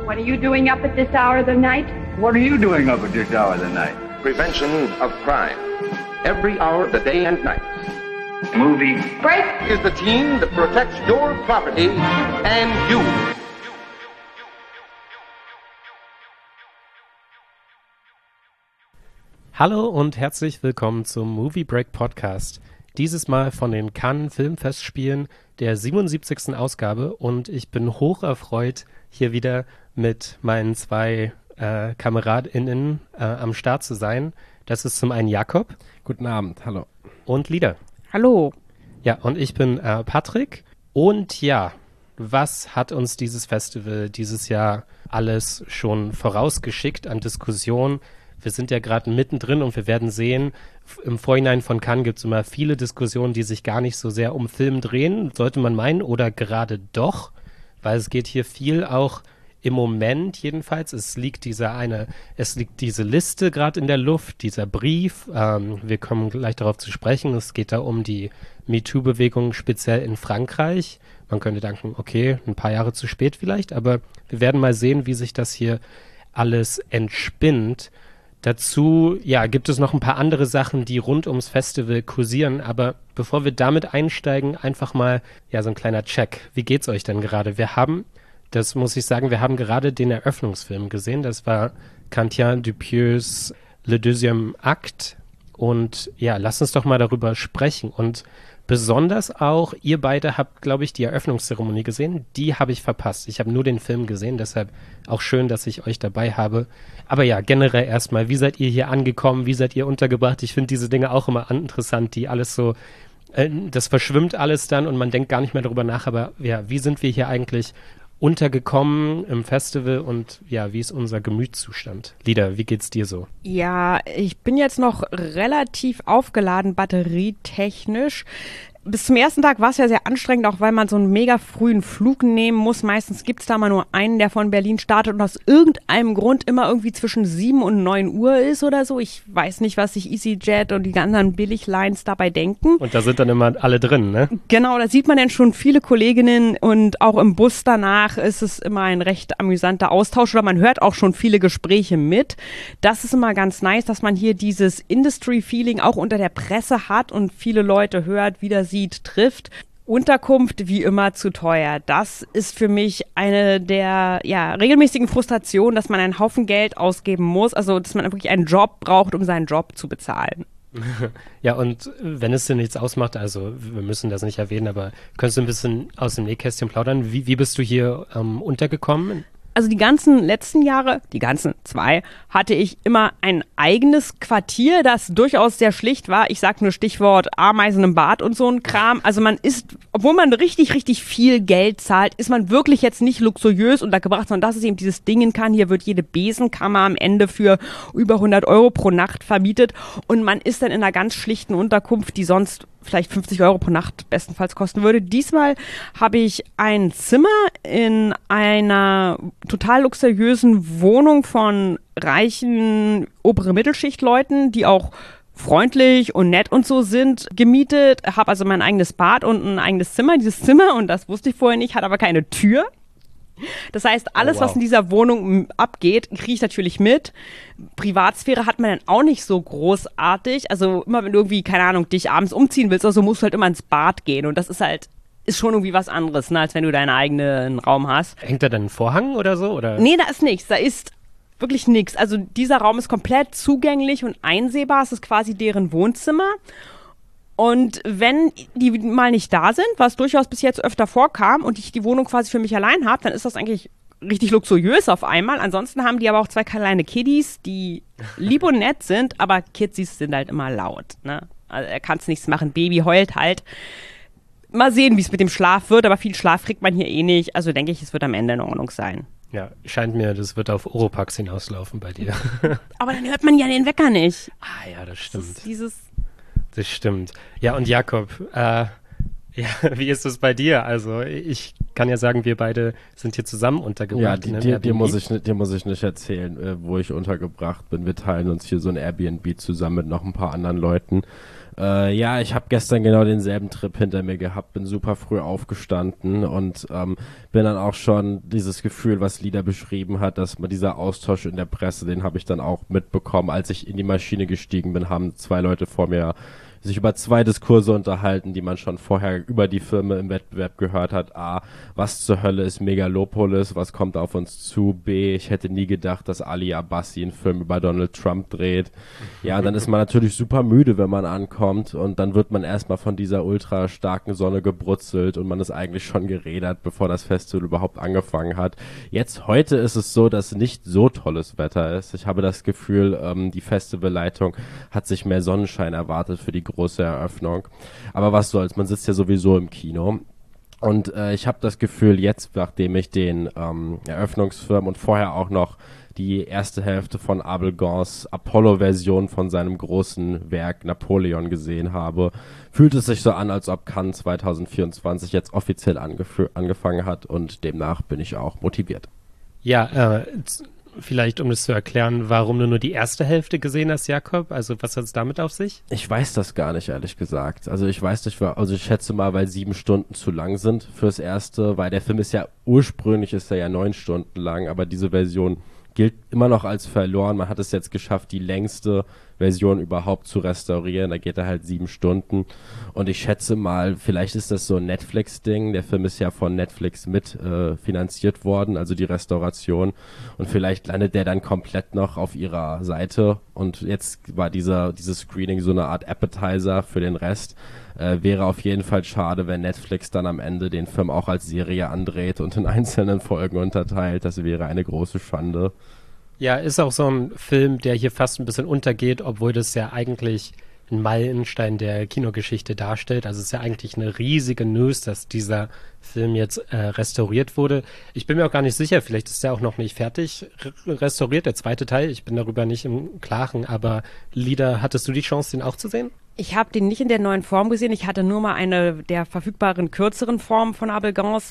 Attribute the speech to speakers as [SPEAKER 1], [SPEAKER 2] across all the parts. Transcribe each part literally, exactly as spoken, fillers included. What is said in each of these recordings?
[SPEAKER 1] What are you doing up at this hour of the night?
[SPEAKER 2] What are you doing up at this hour of the night?
[SPEAKER 3] Prevention of crime. Every hour of the day and night.
[SPEAKER 2] Movie
[SPEAKER 1] Break
[SPEAKER 3] Is the team that protects your property and you.
[SPEAKER 4] Hallo und herzlich willkommen zum Movie Break Podcast. Dieses Mal von den Cannes Filmfestspielen der siebenundsiebzigsten Ausgabe und ich bin hoch erfreut, hier wieder mit meinen zwei äh, KameradInnen äh, am Start zu sein. Das ist zum einen Jakob.
[SPEAKER 5] Guten Abend, hallo.
[SPEAKER 4] Und Lida.
[SPEAKER 6] Hallo.
[SPEAKER 4] Ja, und ich bin äh, Patrick. Und ja, was hat uns dieses Festival dieses Jahr alles schon vorausgeschickt an Diskussionen? Wir sind ja gerade mittendrin und wir werden sehen, im Vorhinein von Cannes gibt es immer viele Diskussionen, die sich gar nicht so sehr um Film drehen, sollte man meinen, oder gerade doch, weil es geht hier viel auch im Moment jedenfalls. Es liegt diese eine, es liegt diese Liste gerade in der Luft, dieser Brief. Ähm, wir kommen gleich darauf zu sprechen. Es geht da um die MeToo-Bewegung speziell in Frankreich. Man könnte denken, okay, ein paar Jahre zu spät vielleicht, aber wir werden mal sehen, wie sich das hier alles entspinnt. Dazu, ja, gibt es noch ein paar andere Sachen, die rund ums Festival kursieren, aber bevor wir damit einsteigen, einfach mal, ja, so ein kleiner Check. Wie geht's euch denn gerade? Wir haben, das muss ich sagen, wir haben gerade den Eröffnungsfilm gesehen, das war Quentin Dupieux Le Deuxième Acte und ja, lasst uns doch mal darüber sprechen und besonders auch, ihr beide habt, glaube ich, die Eröffnungszeremonie gesehen. Die habe ich verpasst. Ich habe nur den Film gesehen, deshalb auch schön, dass ich euch dabei habe. Aber ja, generell erstmal, wie seid ihr hier angekommen? Wie seid ihr untergebracht? Ich finde diese Dinge auch immer interessant, die alles so, äh, das verschwimmt alles dann und man denkt gar nicht mehr darüber nach. Aber ja, wie sind wir hier eigentlich untergekommen im Festival und ja, wie ist unser Gemütszustand? Lida, wie geht's dir so?
[SPEAKER 6] Ja, ich bin jetzt noch relativ aufgeladen, batterietechnisch. Bis zum ersten Tag war es ja sehr anstrengend, auch weil man so einen mega frühen Flug nehmen muss. Meistens gibt es da mal nur einen, der von Berlin startet und aus irgendeinem Grund immer irgendwie zwischen sieben und neun Uhr ist oder so. Ich weiß nicht, was sich EasyJet und die anderen Billiglines dabei denken.
[SPEAKER 4] Und da sind dann immer alle drin, ne?
[SPEAKER 6] Genau, da sieht man dann schon viele Kolleginnen und auch im Bus danach ist es immer ein recht amüsanter Austausch oder man hört auch schon viele Gespräche mit. Das ist immer ganz nice, dass man hier dieses Industry-Feeling auch unter der Presse hat und viele Leute hört, wieder sieht, trifft. Unterkunft wie immer zu teuer. Das ist für mich eine der ja, regelmäßigen Frustrationen, dass man einen Haufen Geld ausgeben muss, also dass man wirklich einen Job braucht, um seinen Job zu bezahlen.
[SPEAKER 4] Ja, und wenn es dir nichts ausmacht, also wir müssen das nicht erwähnen, aber könntest du ein bisschen aus dem Nähkästchen plaudern? Wie, wie bist du hier ähm, untergekommen?
[SPEAKER 6] Also die ganzen letzten Jahre, die ganzen zwei, hatte ich immer ein eigenes Quartier, das durchaus sehr schlicht war. Ich sag nur Stichwort Ameisen im Bad und so ein Kram. Also man ist, obwohl man richtig, richtig viel Geld zahlt, ist man wirklich jetzt nicht luxuriös untergebracht, sondern das ist eben dieses Ding in Cannes. Hier wird jede Besenkammer am Ende für über hundert Euro pro Nacht vermietet und man ist dann in einer ganz schlichten Unterkunft, die sonst vielleicht fünfzig Euro pro Nacht bestenfalls kosten würde. Diesmal habe ich ein Zimmer in einer total luxuriösen Wohnung von reichen obere Mittelschichtleuten, die auch freundlich und nett und so sind, gemietet. Habe also mein eigenes Bad und ein eigenes Zimmer. Dieses Zimmer, und das wusste ich vorher nicht, hat aber keine Tür. Das heißt, alles, oh, wow. was in dieser Wohnung abgeht, kriege ich natürlich mit. Privatsphäre hat man dann auch nicht so großartig. Also immer, wenn du irgendwie, keine Ahnung, dich abends umziehen willst, also musst du halt immer ins Bad gehen. Und das ist halt, ist schon irgendwie was anderes, ne, als wenn du deinen eigenen Raum hast.
[SPEAKER 4] Hängt da dann ein Vorhang oder so? Oder?
[SPEAKER 6] Nee, da ist nichts. Da ist wirklich nichts. Also dieser Raum ist komplett zugänglich und einsehbar. Es ist quasi deren Wohnzimmer. Und wenn die mal nicht da sind, was durchaus bis jetzt öfter vorkam und ich die Wohnung quasi für mich allein habe, dann ist das eigentlich richtig luxuriös auf einmal. Ansonsten haben die aber auch zwei kleine Kiddies, die lieb und nett sind, aber Kidsies sind halt immer laut, ne? Also er kann nichts machen, Baby heult halt. Mal sehen, wie es mit dem Schlaf wird, aber viel Schlaf kriegt man hier eh nicht. Also denke ich, es wird am Ende in Ordnung sein.
[SPEAKER 4] Ja, scheint mir, das wird auf Oropax hinauslaufen bei dir.
[SPEAKER 6] Aber dann hört man ja den Wecker nicht.
[SPEAKER 4] Ah ja, das stimmt.
[SPEAKER 6] Das ist dieses
[SPEAKER 4] Das stimmt. Ja, und Jakob, äh, Ja, wie ist es bei dir? Also ich kann ja sagen, wir beide sind hier zusammen untergebracht.
[SPEAKER 5] Ja, die, dir, dir, muss ich, dir muss ich nicht erzählen, äh, wo ich untergebracht bin. Wir teilen uns hier so ein Airbnb zusammen mit noch ein paar anderen Leuten. Äh, ja, ich habe gestern genau denselben Trip hinter mir gehabt, bin super früh aufgestanden und ähm, bin dann auch schon dieses Gefühl, was Lida beschrieben hat, dass man dieser Austausch in der Presse, den habe ich dann auch mitbekommen. Als ich in die Maschine gestiegen bin, haben zwei Leute vor mir sich über zwei Diskurse unterhalten, die man schon vorher über die Filme im Wettbewerb gehört hat. A, was zur Hölle ist Megalopolis? Was kommt auf uns zu? B, ich hätte nie gedacht, dass Ali Abbasi einen Film über Donald Trump dreht. Ja, dann ist man natürlich super müde, wenn man ankommt und dann wird man erstmal von dieser ultra starken Sonne gebrutzelt und man ist eigentlich schon gerädert, bevor das Festival überhaupt angefangen hat. Jetzt, heute ist es so, dass nicht so tolles Wetter ist. Ich habe das Gefühl, ähm, die Festivalleitung hat sich mehr Sonnenschein erwartet für die große Eröffnung. Aber was soll's, man sitzt ja sowieso im Kino. Und äh, ich habe das Gefühl, jetzt, nachdem ich den ähm, Eröffnungsfilm und vorher auch noch die erste Hälfte von Abel Gance Apollo-Version von seinem großen Werk Napoleon gesehen habe, fühlt es sich so an, als ob Cannes zwanzig vierundzwanzig jetzt offiziell angef- angefangen hat und demnach bin ich auch motiviert.
[SPEAKER 4] Ja, äh, vielleicht, um das zu erklären, warum du nur die erste Hälfte gesehen hast, Jakob? Also was hat es damit auf sich?
[SPEAKER 5] Ich weiß das gar nicht, ehrlich gesagt. Also ich weiß nicht, also ich schätze mal, weil sieben Stunden zu lang sind fürs Erste, weil der Film ist ja, ursprünglich ist er ja neun Stunden lang, aber diese Version gilt immer noch als verloren. Man hat es jetzt geschafft, die längste Version überhaupt zu restaurieren. Da geht er halt sieben Stunden. Und ich schätze mal, vielleicht ist das so ein Netflix-Ding. Der Film ist ja von Netflix mit äh, finanziert worden, also die Restauration. Und vielleicht landet der dann komplett noch auf ihrer Seite. Und jetzt war dieser dieses Screening so eine Art Appetizer für den Rest. Äh, wäre auf jeden Fall schade, wenn Netflix dann am Ende den Film auch als Serie andreht und in einzelnen Folgen unterteilt. Das wäre eine große Schande.
[SPEAKER 4] Ja, ist auch so ein Film, der hier fast ein bisschen untergeht, obwohl das ja eigentlich ein Meilenstein der Kinogeschichte darstellt. Also es ist ja eigentlich eine riesige News, dass dieser Film jetzt äh, restauriert wurde. Ich bin mir auch gar nicht sicher, vielleicht ist der auch noch nicht fertig r- restauriert, der zweite Teil. Ich bin darüber nicht im Klaren, aber Lida, hattest du die Chance, den auch zu sehen?
[SPEAKER 6] Ich habe den nicht in der neuen Form gesehen. Ich hatte nur mal eine der verfügbaren kürzeren Formen von Abel Gance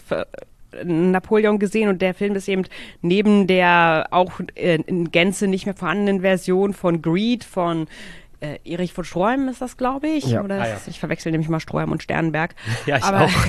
[SPEAKER 6] Napoleon gesehen und der Film ist eben neben der auch äh, in Gänze nicht mehr vorhandenen Version von Greed von äh, Erich von Stroheim ist das, glaube ich.
[SPEAKER 5] Ja.
[SPEAKER 6] Oder
[SPEAKER 4] Ah, ja.
[SPEAKER 6] ich verwechsel nämlich mal Stroheim und Sternberg.
[SPEAKER 4] Ja, ich
[SPEAKER 6] Aber,
[SPEAKER 4] auch.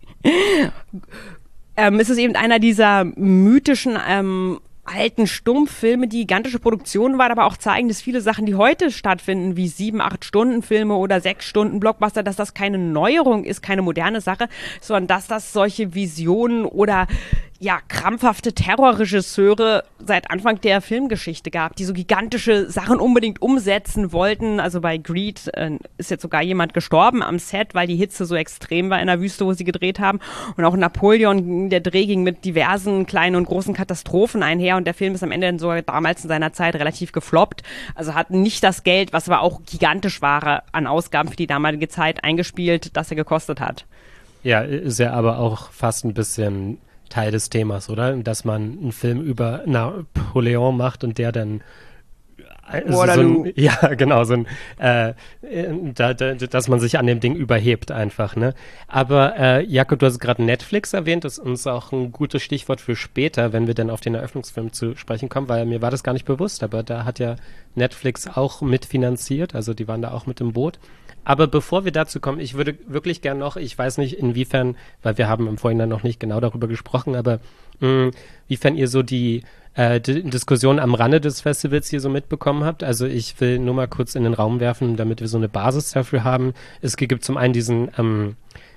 [SPEAKER 6] ähm, es ist eben einer dieser mythischen ähm, alten Stummfilme, die gigantische Produktionen waren, aber auch zeigen, dass viele Sachen, die heute stattfinden, wie sieben, acht Stunden Filme oder sechs Stunden Blockbuster, dass das keine Neuerung ist, keine moderne Sache, sondern dass das solche Visionen oder ja, krampfhafte Terrorregisseure seit Anfang der Filmgeschichte gab, die so gigantische Sachen unbedingt umsetzen wollten. Also bei Greed äh, ist jetzt sogar jemand gestorben am Set, weil die Hitze so extrem war in der Wüste, wo sie gedreht haben. Und auch Napoleon, der Dreh ging mit diversen kleinen und großen Katastrophen einher und der Film ist am Ende sogar damals in seiner Zeit relativ gefloppt. Also hat nicht das Geld, was aber auch gigantisch war, an Ausgaben für die damalige Zeit eingespielt, das er gekostet hat.
[SPEAKER 4] Ja, ist ja aber auch fast ein bisschen Teil des Themas, oder? Dass man einen Film über Napoleon macht und der dann also so ein, ja, genau, so ein, äh, da, da, dass man sich an dem Ding überhebt einfach, ne? Aber äh, Jakob, du hast gerade Netflix erwähnt, das ist uns auch ein gutes Stichwort für später, wenn wir dann auf den Eröffnungsfilm zu sprechen kommen, weil mir war das gar nicht bewusst, aber da hat ja Netflix auch mitfinanziert, also die waren da auch mit im Boot. Aber bevor wir dazu kommen, ich würde wirklich gern noch, ich weiß nicht inwiefern, weil wir haben im Vorhinein noch nicht genau darüber gesprochen, aber mh, inwiefern ihr so die, äh, die Diskussion am Rande des Festivals hier so mitbekommen habt. Also ich will nur mal kurz in den Raum werfen, damit wir so eine Basis dafür haben. Es gibt zum einen diesen ähm,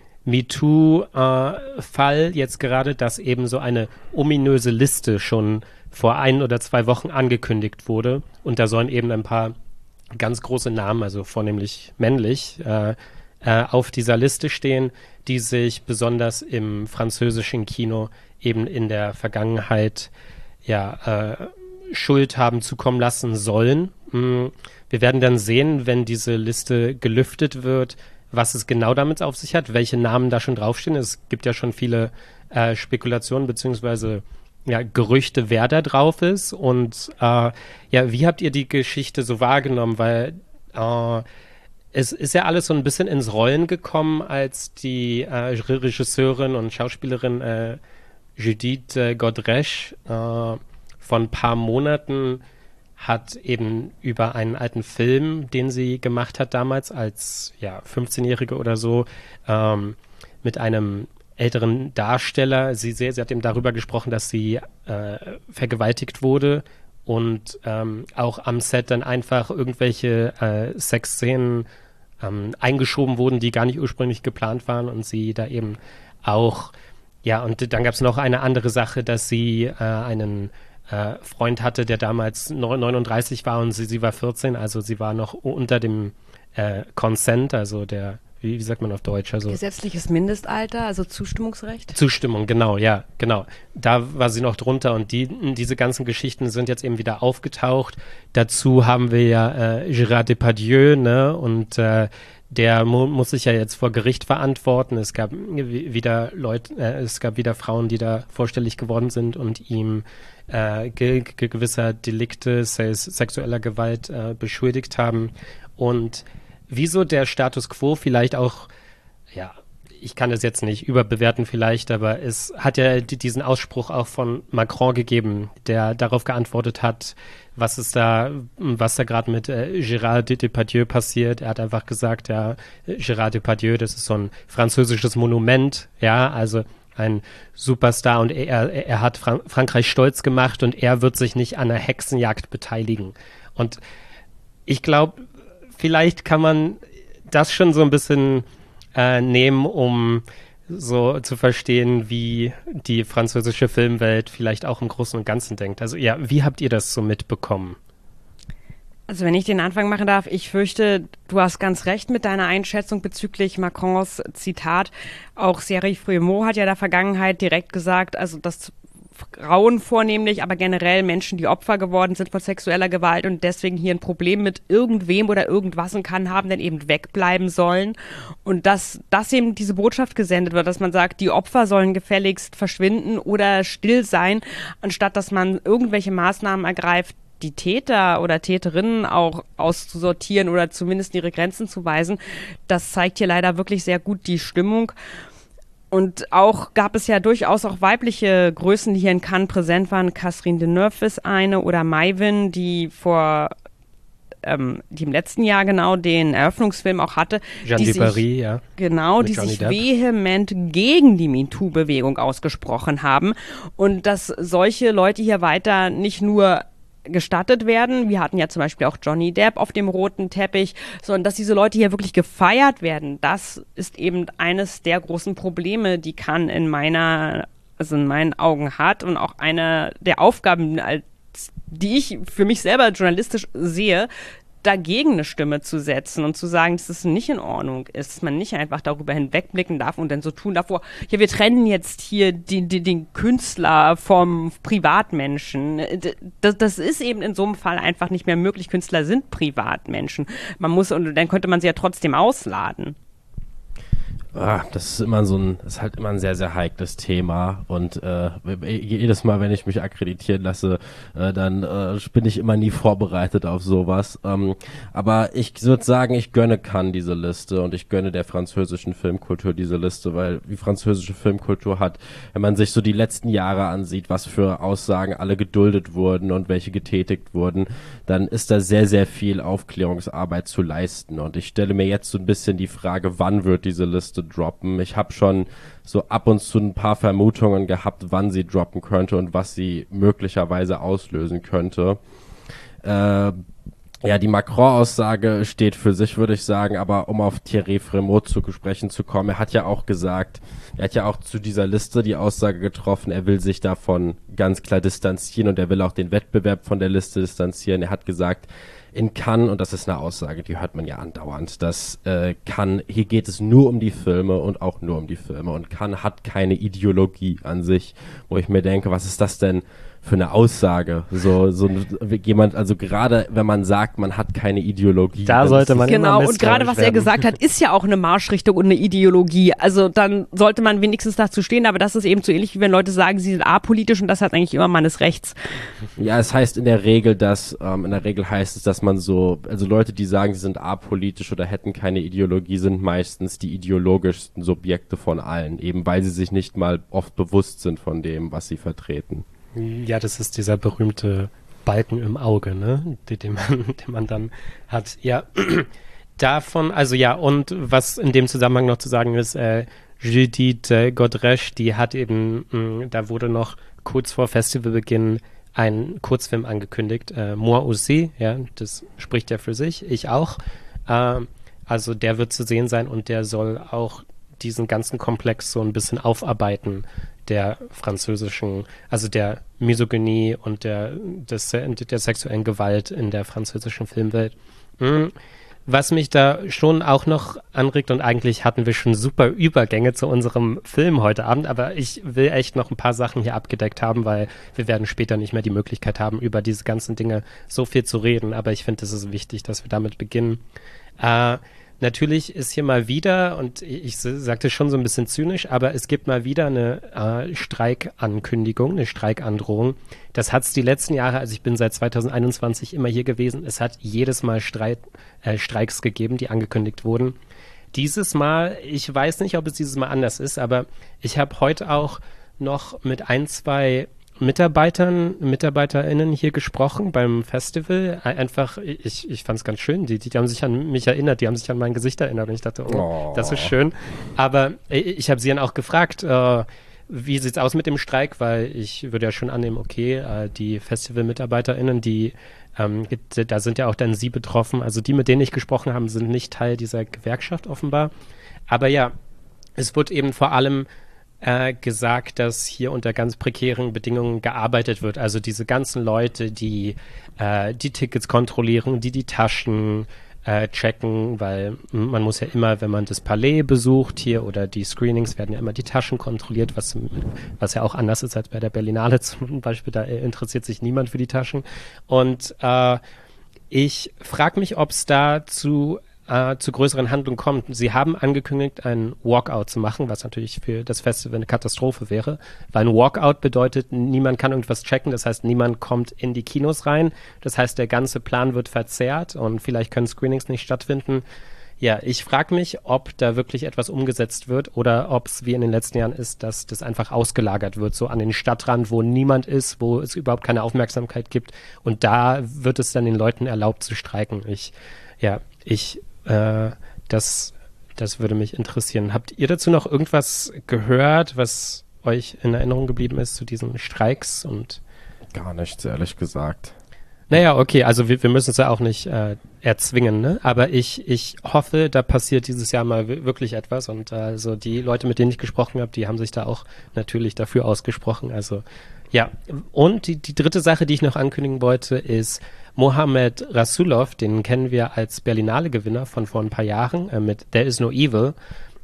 [SPEAKER 4] MeToo-Fall äh, jetzt gerade, dass eben so eine ominöse Liste schon vor ein oder zwei Wochen angekündigt wurde und da sollen eben ein paar ganz große Namen, also vornehmlich männlich, äh, äh, auf dieser Liste stehen, die sich besonders im französischen Kino eben in der Vergangenheit ja äh, Schuld haben zukommen lassen sollen. Mm, wir werden dann sehen, wenn diese Liste gelüftet wird, was es genau damit auf sich hat, welche Namen da schon draufstehen. Es gibt ja schon viele äh, Spekulationen beziehungsweise ja, Gerüchte, wer da drauf ist und äh, ja, wie habt ihr die Geschichte so wahrgenommen? Weil äh, es ist ja alles so ein bisschen ins Rollen gekommen, als die äh, Regisseurin und Schauspielerin äh, Judith äh, Godrèche äh, vor ein paar Monaten hat eben über einen alten Film, den sie gemacht hat damals als ja, fünfzehnjährige oder so, ähm, mit einem älteren Darsteller. Sie, sie, sie hat eben darüber gesprochen, dass sie äh, vergewaltigt wurde und ähm, auch am Set dann einfach irgendwelche äh, Sexszenen ähm, eingeschoben wurden, die gar nicht ursprünglich geplant waren und sie da eben auch, ja, und dann gab es noch eine andere Sache, dass sie äh, einen äh, Freund hatte, der damals neununddreißig war und sie, sie war vierzehn, also sie war noch unter dem äh, Consent, also der, wie, wie sagt man auf Deutsch? Also
[SPEAKER 6] gesetzliches Mindestalter, also Zustimmungsrecht?
[SPEAKER 4] Zustimmung, genau, ja, genau. Da war sie noch drunter und die, diese ganzen Geschichten sind jetzt eben wieder aufgetaucht. Dazu haben wir ja äh, Gérard Depardieu, ne, und äh, der mu- muss sich ja jetzt vor Gericht verantworten. Es gab wieder Leute, äh, es gab wieder Frauen, die da vorstellig geworden sind und ihm äh, ge- ge- gewisser Delikte, sei es sexueller Gewalt, äh, beschuldigt haben. Und wieso der Status quo vielleicht auch, ja, ich kann das jetzt nicht überbewerten vielleicht, aber es hat ja die, diesen Ausspruch auch von Macron gegeben, der darauf geantwortet hat, was ist da, was da gerade mit äh, Gérard Depardieu passiert. Er hat einfach gesagt, ja, Gérard Depardieu, das ist so ein französisches Monument, ja, also ein Superstar und er, er hat Fran- Frankreich stolz gemacht und er wird sich nicht an einer Hexenjagd beteiligen. Und ich glaube, vielleicht kann man das schon so ein bisschen äh, nehmen, um so zu verstehen, wie die französische Filmwelt vielleicht auch im Großen und Ganzen denkt. Also ja, wie habt ihr das so mitbekommen?
[SPEAKER 6] Also wenn ich den Anfang machen darf, ich fürchte, du hast ganz recht mit deiner Einschätzung bezüglich Macrons Zitat. Auch Thierry Frémaux hat ja in der Vergangenheit direkt gesagt, also dass Frauen vornehmlich, aber generell Menschen, die Opfer geworden sind von sexueller Gewalt und deswegen hier ein Problem mit irgendwem oder irgendwas und kann haben, dann eben wegbleiben sollen. Und dass, dass eben diese Botschaft gesendet wird, dass man sagt, die Opfer sollen gefälligst verschwinden oder still sein, anstatt dass man irgendwelche Maßnahmen ergreift, die Täter oder Täterinnen auch auszusortieren oder zumindest ihre Grenzen zu weisen. Das zeigt hier leider wirklich sehr gut die Stimmung. Und auch gab es ja durchaus auch weibliche Größen, die hier in Cannes präsent waren. Catherine Deneuve ist eine oder Maïwenn, die vor ähm, die im letzten Jahr genau den Eröffnungsfilm auch hatte.
[SPEAKER 4] Jeanne du Barry, ja.
[SPEAKER 6] Genau,
[SPEAKER 4] Mit
[SPEAKER 6] die
[SPEAKER 4] Johnny
[SPEAKER 6] sich
[SPEAKER 4] Depp.
[SPEAKER 6] vehement gegen die MeToo-Bewegung ausgesprochen haben. Und dass solche Leute hier weiter nicht nur gestattet werden. Wir hatten ja zum Beispiel auch Johnny Depp auf dem roten Teppich, sondern dass diese Leute hier wirklich gefeiert werden. Das ist eben eines der großen Probleme, die Cannes in meiner, also in meinen Augen hat und auch eine der Aufgaben, als, die ich für mich selber journalistisch sehe, dagegen eine Stimme zu setzen und zu sagen, dass es nicht in Ordnung ist, dass man nicht einfach darüber hinwegblicken darf und dann so tun darf, ja, wir trennen jetzt hier die, die, den Künstler vom Privatmenschen. Das, das ist eben in so einem Fall einfach nicht mehr möglich. Künstler sind Privatmenschen. Man muss, und dann könnte man sie ja trotzdem ausladen.
[SPEAKER 5] Ah, das ist immer so ein, das ist halt immer ein sehr, sehr heikles Thema und äh, jedes Mal, wenn ich mich akkreditieren lasse, äh, dann äh, bin ich immer nie vorbereitet auf sowas. Ähm, aber ich würde sagen, ich gönne Cannes diese Liste und ich gönne der französischen Filmkultur diese Liste, weil die französische Filmkultur hat, wenn man sich so die letzten Jahre ansieht, was für Aussagen alle geduldet wurden und welche getätigt wurden, dann ist da sehr, sehr viel Aufklärungsarbeit zu leisten. Und ich stelle mir jetzt so ein bisschen die Frage, wann wird diese Liste droppen. Ich habe schon so ab und zu ein paar Vermutungen gehabt, wann sie droppen könnte und was sie möglicherweise auslösen könnte. Äh, ja, die Macron-Aussage steht für sich, würde ich sagen, aber um auf Thierry Frémaux zu sprechen zu kommen, er hat ja auch gesagt, er hat ja auch zu dieser Liste die Aussage getroffen, er will sich davon ganz klar distanzieren und er will auch den Wettbewerb von der Liste distanzieren. Er hat gesagt, in Cannes, und das ist eine Aussage, die hört man ja andauernd, dass äh, Cannes, hier geht es nur um die Filme und auch nur um die Filme und Cannes hat keine Ideologie an sich, wo ich mir denke, was ist das denn für eine Aussage. So, so jemand, also gerade wenn man sagt, man hat keine Ideologie.
[SPEAKER 4] Da sollte man
[SPEAKER 6] Genau,
[SPEAKER 4] immer
[SPEAKER 6] und gerade was er
[SPEAKER 4] werden.
[SPEAKER 6] gesagt hat, ist ja auch eine Marschrichtung und eine Ideologie. Also dann sollte man wenigstens dazu stehen, aber das ist eben so ähnlich, wie wenn Leute sagen, sie sind apolitisch und das hat eigentlich immer meines Rechts.
[SPEAKER 5] Ja, es heißt in der Regel, dass, ähm, in der Regel heißt es, dass man so, also Leute, die sagen, sie sind apolitisch oder hätten keine Ideologie, sind meistens die ideologischsten Subjekte von allen, eben weil sie sich nicht mal oft bewusst sind von dem, was sie vertreten.
[SPEAKER 4] Ja, das ist dieser berühmte Balken im Auge, ne, den, den, man, den man dann hat. Ja, davon, also ja, und was in dem Zusammenhang noch zu sagen ist, äh, Judith äh, Godrèche, die hat eben, mh, da wurde noch kurz vor Festivalbeginn ein Kurzfilm angekündigt, äh, Moi aussi, ja, das spricht ja für sich, ich auch. Äh, also der wird zu sehen sein und der soll auch diesen ganzen Komplex so ein bisschen aufarbeiten, der französischen, also der Misogynie und der, des, der sexuellen Gewalt in der französischen Filmwelt. Mhm. Was mich da schon auch noch anregt, und eigentlich hatten wir schon super Übergänge zu unserem Film heute Abend, aber ich will echt noch ein paar Sachen hier abgedeckt haben, weil wir werden später nicht mehr die Möglichkeit haben, über diese ganzen Dinge so viel zu reden, aber ich finde, es ist wichtig, dass wir damit beginnen. Äh, Natürlich ist hier mal wieder, und ich sagte schon so ein bisschen zynisch, aber es gibt mal wieder eine äh, Streikankündigung, eine Streikandrohung. Das hat es die letzten Jahre, also ich bin seit zwanzig einundzwanzig immer hier gewesen, es hat jedes Mal Streit, äh, Streiks gegeben, die angekündigt wurden. Dieses Mal, ich weiß nicht, ob es dieses Mal anders ist, aber ich habe heute auch noch mit ein, zwei Mitarbeitern, MitarbeiterInnen hier gesprochen beim Festival. Einfach, ich, ich fand es ganz schön. Die, die, die haben sich an mich erinnert, die haben sich an mein Gesicht erinnert und ich dachte, oh, oh. das ist schön. Aber ich habe sie dann auch gefragt, äh, wie sieht's aus mit dem Streik, weil ich würde ja schon annehmen, okay, äh, die Festival-MitarbeiterInnen, die ähm, gibt, da sind ja auch dann sie betroffen. Also die, mit denen ich gesprochen habe, sind nicht Teil dieser Gewerkschaft offenbar. Aber ja, es wird eben vor allem Äh, gesagt, dass hier unter ganz prekären Bedingungen gearbeitet wird. Also diese ganzen Leute, die äh, die Tickets kontrollieren, die die Taschen äh, checken, weil man muss ja immer, wenn man das Palais besucht hier oder die Screenings, werden ja immer die Taschen kontrolliert, was, was ja auch anders ist als bei der Berlinale zum Beispiel. Da interessiert sich niemand für die Taschen. Und äh, ich frage mich, ob es da zu Äh, zu größeren Handlungen kommt. Sie haben angekündigt, einen Walkout zu machen, was natürlich für das Festival eine Katastrophe wäre, weil ein Walkout bedeutet, niemand kann irgendwas checken, das heißt, niemand kommt in die Kinos rein, das heißt, der ganze Plan wird verzerrt und vielleicht können Screenings nicht stattfinden. Ja, ich frage mich, ob da wirklich etwas umgesetzt wird oder ob es wie in den letzten Jahren ist, dass das einfach ausgelagert wird, so an den Stadtrand, wo niemand ist, wo es überhaupt keine Aufmerksamkeit gibt und da wird es dann den Leuten erlaubt zu streiken. Ich, ja, ich Äh, das, das würde mich interessieren. Habt ihr dazu noch irgendwas gehört, was euch in Erinnerung geblieben ist zu diesen Streiks? Und
[SPEAKER 5] gar nichts, ehrlich gesagt.
[SPEAKER 4] Naja, okay, also wir, wir müssen es ja auch nicht äh, erzwingen, ne? Aber ich, ich hoffe, da passiert dieses Jahr mal w- wirklich etwas und also die Leute, mit denen ich gesprochen habe, die haben sich da auch natürlich dafür ausgesprochen. Also ja, und die, die dritte Sache, die ich noch ankündigen wollte, ist Mohamed Rasulov, den kennen wir als Berlinale-Gewinner von vor ein paar Jahren äh, mit There is no evil.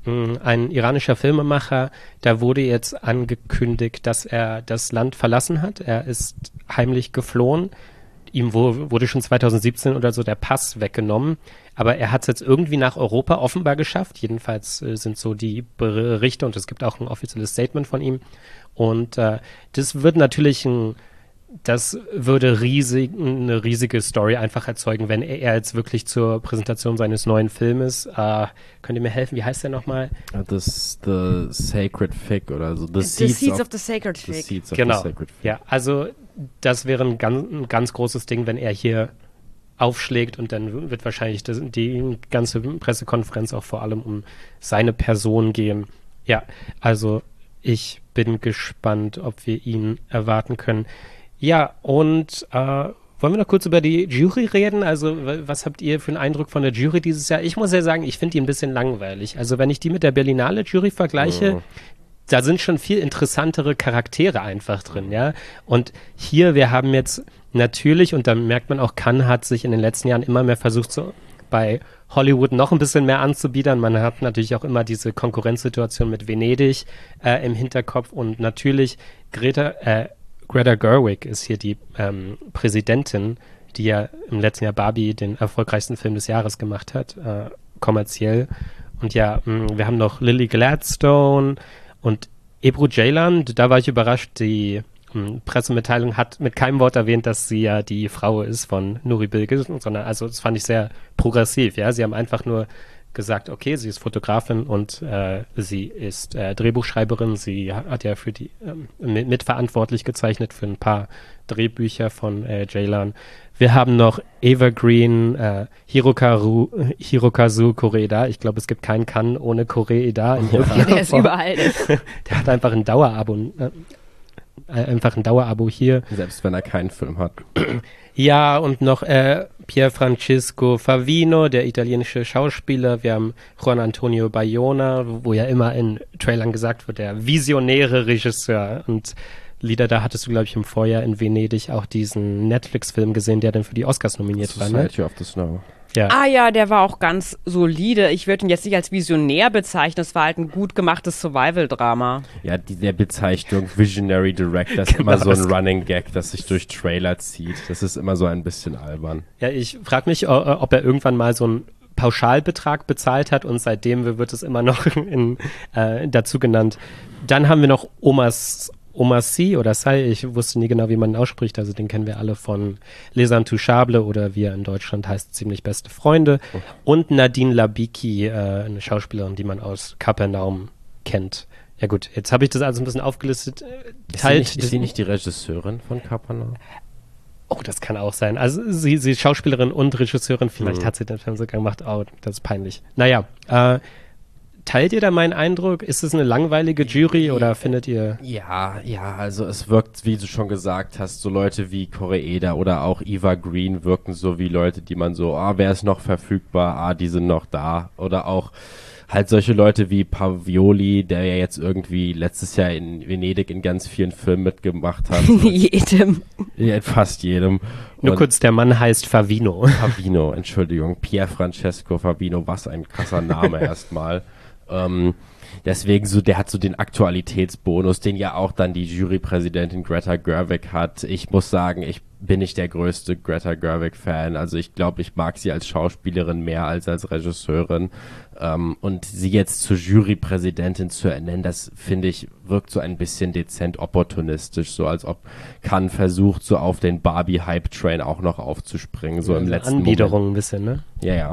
[SPEAKER 4] Ein iranischer Filmemacher, da wurde jetzt angekündigt, dass er das Land verlassen hat. Er ist heimlich geflohen. Ihm wo, wurde schon zwanzig siebzehn oder so der Pass weggenommen. Aber er hat es jetzt irgendwie nach Europa offenbar geschafft. Jedenfalls äh, sind so die Berichte und es gibt auch ein offizielles Statement von ihm. Und äh, das wird natürlich ein Das würde riesig, eine riesige Story einfach erzeugen, wenn er, er jetzt wirklich zur Präsentation seines neuen Filmes, äh, könnt ihr mir helfen, wie heißt der nochmal?
[SPEAKER 5] Das ist The Sacred Fig oder so. The,
[SPEAKER 6] The
[SPEAKER 5] Seeds,
[SPEAKER 6] Seeds
[SPEAKER 5] of,
[SPEAKER 6] of the Sacred
[SPEAKER 5] the
[SPEAKER 6] Fig.
[SPEAKER 5] Seeds of
[SPEAKER 4] Genau,
[SPEAKER 5] the Sacred Fig.
[SPEAKER 4] ja, also das wäre ein ganz, ein ganz großes Ding, wenn er hier aufschlägt und dann wird wahrscheinlich das, die ganze Pressekonferenz auch vor allem um seine Person gehen. Ja, also ich bin gespannt, ob wir ihn erwarten können. Ja, und äh, wollen wir noch kurz über die Jury reden? Also, was habt ihr für einen Eindruck von der Jury dieses Jahr? Ich muss ja sagen, ich finde die ein bisschen langweilig. Also, wenn ich die mit der Berlinale Jury vergleiche, oh. da sind schon viel interessantere Charaktere einfach drin, ja. Und hier, wir haben jetzt natürlich, und da merkt man auch, Cannes hat sich in den letzten Jahren immer mehr versucht, so bei Hollywood noch ein bisschen mehr anzubiedern. Man hat natürlich auch immer diese Konkurrenzsituation mit Venedig äh, im Hinterkopf und natürlich Greta, äh, Greta Gerwig ist hier die ähm, Präsidentin, die ja im letzten Jahr Barbie den erfolgreichsten Film des Jahres gemacht hat, äh, kommerziell. Und ja, mh, wir haben noch Lily Gladstone und Ebru Ceylan. Da war ich überrascht, die mh, Pressemitteilung hat mit keinem Wort erwähnt, dass sie ja die Frau ist von Nuri Bilge, sondern also das fand ich sehr progressiv. Ja, sie haben einfach nur gesagt, okay, sie ist Fotografin und äh, sie ist äh, Drehbuchschreiberin. Sie hat ja für die ähm, mit, mitverantwortlich gezeichnet für ein paar Drehbücher von äh, Ceylan. Wir haben noch Evergreen, äh, Hirokazu, Hirokazu Koreeda. Ich glaube, es gibt keinen Kann ohne Koreeda.
[SPEAKER 6] Ja, der ist überall.
[SPEAKER 4] Der hat einfach ein Dauerabo, äh, einfach ein Dauerabo hier.
[SPEAKER 5] Selbst wenn er keinen Film hat.
[SPEAKER 4] Ja, und noch äh, Pier Francesco Favino, der italienische Schauspieler. Wir haben Juan Antonio Bayona, wo ja immer in Trailern gesagt wird, der visionäre Regisseur. Und Lieder, da hattest du, glaube ich, im Vorjahr in Venedig auch diesen Netflix-Film gesehen, der dann für die Oscars nominiert war. Ne?
[SPEAKER 5] Society of the Snow.
[SPEAKER 4] Ja.
[SPEAKER 6] Ah ja, der war auch ganz solide. Ich würde ihn jetzt nicht als visionär bezeichnen. Es war halt ein gut gemachtes Survival-Drama.
[SPEAKER 5] Ja, die, der Bezeichnung Visionary Director ist immer so ein Running Gag, das sich durch Trailer zieht. Das ist immer so ein bisschen albern.
[SPEAKER 4] Ja, ich frage mich, ob er irgendwann mal so einen Pauschalbetrag bezahlt hat und seitdem wird es immer noch in, äh, dazu genannt. Dann haben wir noch Omas Omar Sy oder Sy, ich wusste nie genau, wie man ihn ausspricht, also den kennen wir alle von Les Intouchables oder wie er in Deutschland heißt, ziemlich beste Freunde. Oh. Und Nadine Labiki, äh, eine Schauspielerin, die man aus Kapernaum kennt. Ja gut, jetzt habe ich das also ein bisschen aufgelistet.
[SPEAKER 5] Ist sie nicht, ist sie nicht die Regisseurin von Kapernaum?
[SPEAKER 4] Oh, das kann auch sein. Also sie, sie ist Schauspielerin und Regisseurin, vielleicht mhm. hat sie den Film sogar gemacht. Oh, das ist peinlich. Naja, äh, teilt ihr da meinen Eindruck? Ist es eine langweilige Jury oder findet ihr...
[SPEAKER 5] Ja, ja, also es wirkt, wie du schon gesagt hast, so Leute wie Koreeda oder auch Eva Green wirken so wie Leute, die man so, ah, wer ist noch verfügbar? Ah, die sind noch da. Oder auch halt solche Leute wie Pavioli, der ja jetzt irgendwie letztes Jahr in Venedig in ganz vielen Filmen mitgemacht hat.
[SPEAKER 6] jedem.
[SPEAKER 5] Ja, fast jedem.
[SPEAKER 4] Nur und kurz, der Mann heißt Favino.
[SPEAKER 5] Favino, Entschuldigung. Pier Francesco Favino, was ein krasser Name erstmal. Ähm, deswegen so, der hat so den Aktualitätsbonus, den ja auch dann die Jurypräsidentin Greta Gerwig hat. Ich muss sagen, ich bin nicht der größte Greta Gerwig-Fan. Also ich glaube, ich mag sie als Schauspielerin mehr als als Regisseurin. Ähm, und sie jetzt zur Jurypräsidentin zu ernennen, das finde ich, wirkt so ein bisschen dezent opportunistisch, so als ob Cannes versucht, so auf den Barbie-Hype-Train auch noch aufzuspringen, so ja, im so letzten
[SPEAKER 4] Anbiederung
[SPEAKER 5] Moment.
[SPEAKER 4] Ein bisschen, ne?
[SPEAKER 5] Ja, ja.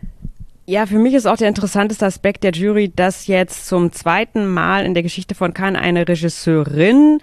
[SPEAKER 6] Ja, für mich ist auch der interessanteste Aspekt der Jury, dass jetzt zum zweiten Mal in der Geschichte von Cannes eine Regisseurin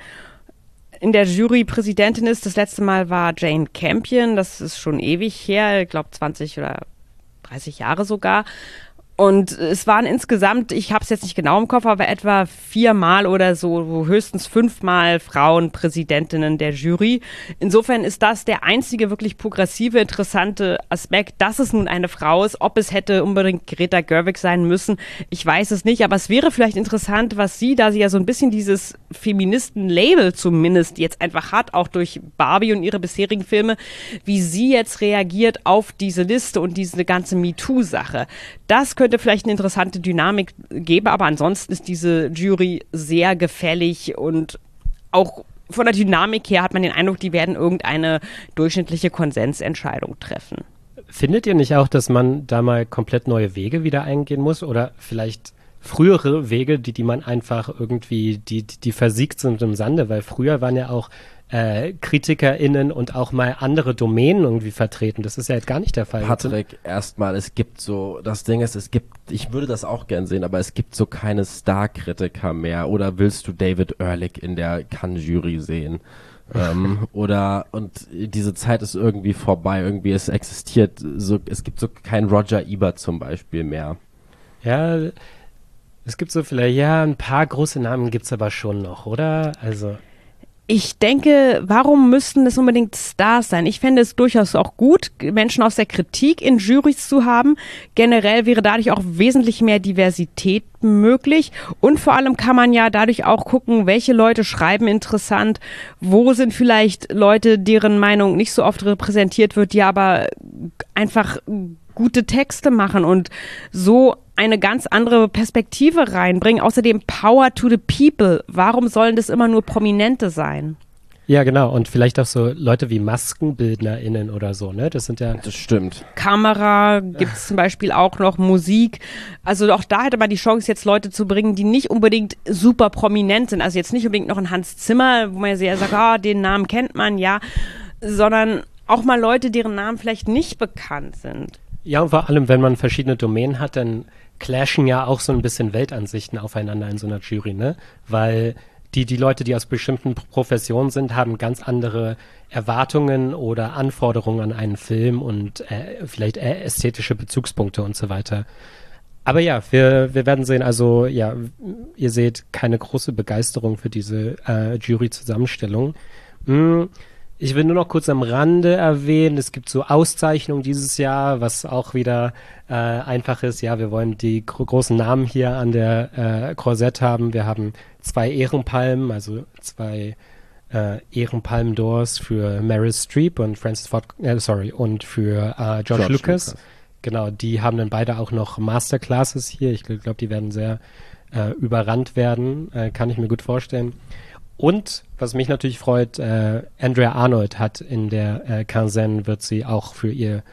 [SPEAKER 6] in der Jury Präsidentin ist. Das letzte Mal war Jane Campion, das ist schon ewig her, ich glaube zwanzig oder dreißig Jahre sogar. Und es waren insgesamt, ich habe es jetzt nicht genau im Kopf, aber etwa viermal oder so, höchstens fünfmal Frauen Präsidentinnen der Jury. Insofern ist das der einzige wirklich progressive, interessante Aspekt, dass es nun eine Frau ist. Ob es hätte unbedingt Greta Gerwig sein müssen, ich weiß es nicht. Aber es wäre vielleicht interessant, was sie, da sie ja so ein bisschen dieses Feministen-Label zumindest jetzt einfach hat, auch durch Barbie und ihre bisherigen Filme, wie sie jetzt reagiert auf diese Liste und diese ganze MeToo-Sache. Das könnte vielleicht eine interessante Dynamik geben, aber ansonsten ist diese Jury sehr gefällig und auch von der Dynamik her hat man den Eindruck, die werden irgendeine durchschnittliche Konsensentscheidung treffen.
[SPEAKER 4] Findet ihr nicht auch, dass man da mal komplett neue Wege wieder eingehen muss oder vielleicht frühere Wege, die, die man einfach irgendwie, die, die versiegt sind im Sande, weil früher waren ja auch äh, KritikerInnen und auch mal andere Domänen irgendwie vertreten. Das ist ja jetzt gar nicht der Fall.
[SPEAKER 5] Patrick, erstmal, es gibt so, das Ding ist, es gibt, ich würde das auch gern sehen, aber es gibt so keine Star-Kritiker mehr. Oder willst du David Ehrlich in der Cannes-Jury sehen? ähm, oder, und diese Zeit ist irgendwie vorbei, irgendwie, es existiert so, es gibt so kein Roger Ebert zum Beispiel mehr.
[SPEAKER 4] Ja, es gibt so vielleicht, ja, ein paar große Namen gibt's aber schon noch, oder? Also...
[SPEAKER 6] Ich denke, warum müssten es unbedingt Stars sein? Ich fände es durchaus auch gut, Menschen aus der Kritik in Jurys zu haben. Generell wäre dadurch auch wesentlich mehr Diversität möglich. Und vor allem kann man ja dadurch auch gucken, welche Leute schreiben interessant, wo sind vielleicht Leute, deren Meinung nicht so oft repräsentiert wird, die aber einfach gute Texte machen und so eine ganz andere Perspektive reinbringen. Außerdem Power to the People. Warum sollen das immer nur Prominente sein?
[SPEAKER 4] Ja, genau. Und vielleicht auch so Leute wie MaskenbildnerInnen oder so, ne? Das sind ja...
[SPEAKER 5] Das stimmt.
[SPEAKER 6] Kamera gibt es zum Beispiel auch noch, Musik. Also auch da hätte man die Chance, jetzt Leute zu bringen, die nicht unbedingt super prominent sind. Also jetzt nicht unbedingt noch ein Hans Zimmer, wo man ja sehr sagt, ah, den Namen kennt man, ja. Sondern auch mal Leute, deren Namen vielleicht nicht bekannt sind.
[SPEAKER 4] Ja, und vor allem, wenn man verschiedene Domänen hat, dann clashen ja auch so ein bisschen Weltansichten aufeinander in so einer Jury, ne? Weil die, die Leute, die aus bestimmten Professionen sind, haben ganz andere Erwartungen oder Anforderungen an einen Film und äh, vielleicht äh, ästhetische Bezugspunkte und so weiter. Aber ja, wir, wir werden sehen, also ja, ihr seht keine große Begeisterung für diese äh, Jury-Zusammenstellung. Hm, ich will nur noch kurz am Rande erwähnen, es gibt so Auszeichnungen dieses Jahr, was auch wieder äh, einfach ist. Ja, wir wollen die gro- großen Namen hier an der äh, Korsett haben. Wir haben zwei Ehrenpalmen, also zwei äh, Ehrenpalmen d'Ors für Meryl Streep und Francis Ford, äh, sorry, und für äh, George,
[SPEAKER 5] George
[SPEAKER 4] Lucas.
[SPEAKER 5] Lucas.
[SPEAKER 4] Genau, die haben dann beide auch noch Masterclasses hier. Ich glaube, die werden sehr äh, überrannt werden, äh, kann ich mir gut vorstellen. Und, was mich natürlich freut, äh, Andrea Arnold hat in der äh, Quinzaine, wird sie auch für ihr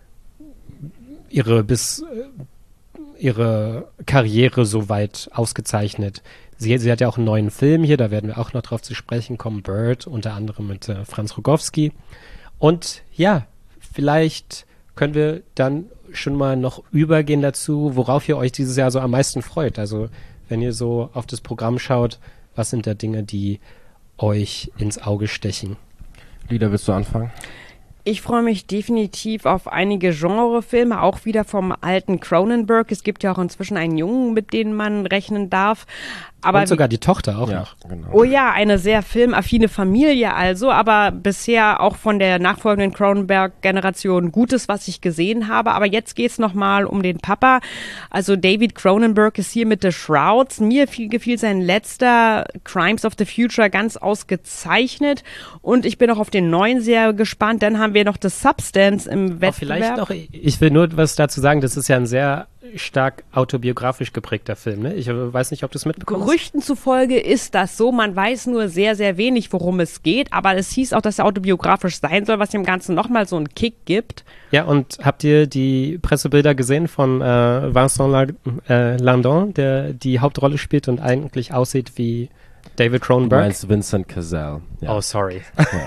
[SPEAKER 4] ihre bis äh, ihre Karriere soweit ausgezeichnet. Sie, sie hat ja auch einen neuen Film hier, da werden wir auch noch drauf zu sprechen kommen, Bird, unter anderem mit äh, Franz Rogowski. Und ja, vielleicht können wir dann schon mal noch übergehen dazu, worauf ihr euch dieses Jahr so am meisten freut. Also, wenn ihr so auf das Programm schaut, was sind da Dinge, die euch ins Auge stechen?
[SPEAKER 5] Lieder, willst du anfangen?
[SPEAKER 6] Ich freue mich definitiv auf einige Genrefilme, auch wieder vom alten Cronenberg. Es gibt ja auch inzwischen einen Jungen, mit dem man rechnen darf. Aber
[SPEAKER 4] Und sogar die Tochter auch
[SPEAKER 5] Ja,
[SPEAKER 4] noch.
[SPEAKER 5] genau.
[SPEAKER 6] Oh ja, eine sehr filmaffine Familie also, aber bisher auch von der nachfolgenden Cronenberg-Generation Gutes, was ich gesehen habe. Aber jetzt geht's nochmal um den Papa. Also David Cronenberg ist hier mit The Shrouds. Mir viel, gefiel sein letzter Crimes of the Future ganz ausgezeichnet. Und ich bin auch auf den neuen sehr gespannt. Dann haben wir noch The Substance im Wettbewerb.
[SPEAKER 4] Auch vielleicht noch, ich will nur was dazu sagen, das ist ja ein sehr stark autobiografisch geprägter Film, ne? Ich weiß nicht, ob du es mitbekommst.
[SPEAKER 6] Gerüchten zufolge ist das so. Man weiß nur sehr, sehr wenig, worum es geht. Aber es hieß auch, dass er autobiografisch sein soll, was dem Ganzen nochmal so einen Kick gibt.
[SPEAKER 4] Ja, und habt ihr die Pressebilder gesehen von äh, Vincent La- äh, Landon, der die Hauptrolle spielt und eigentlich aussieht wie David
[SPEAKER 5] Du
[SPEAKER 4] Cronenberg?
[SPEAKER 5] meinst Vincent Cassel. Ja.
[SPEAKER 4] Oh, sorry.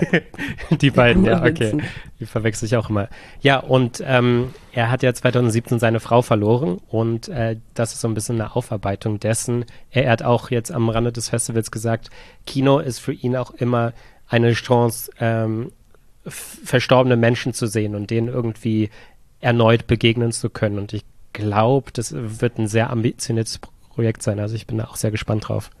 [SPEAKER 4] Die beiden, ja, okay.
[SPEAKER 6] Vincent.
[SPEAKER 4] Die verwechsel ich auch immer. Ja, und ähm, er hat ja zwanzig siebzehn seine Frau verloren und äh, das ist so ein bisschen eine Aufarbeitung dessen. Er, er hat auch jetzt am Rande des Festivals gesagt, Kino ist für ihn auch immer eine Chance, ähm, f- verstorbene Menschen zu sehen und denen irgendwie erneut begegnen zu können. Und ich glaube, das wird ein sehr ambitioniertes Projekt sein. Also ich bin da auch sehr gespannt drauf.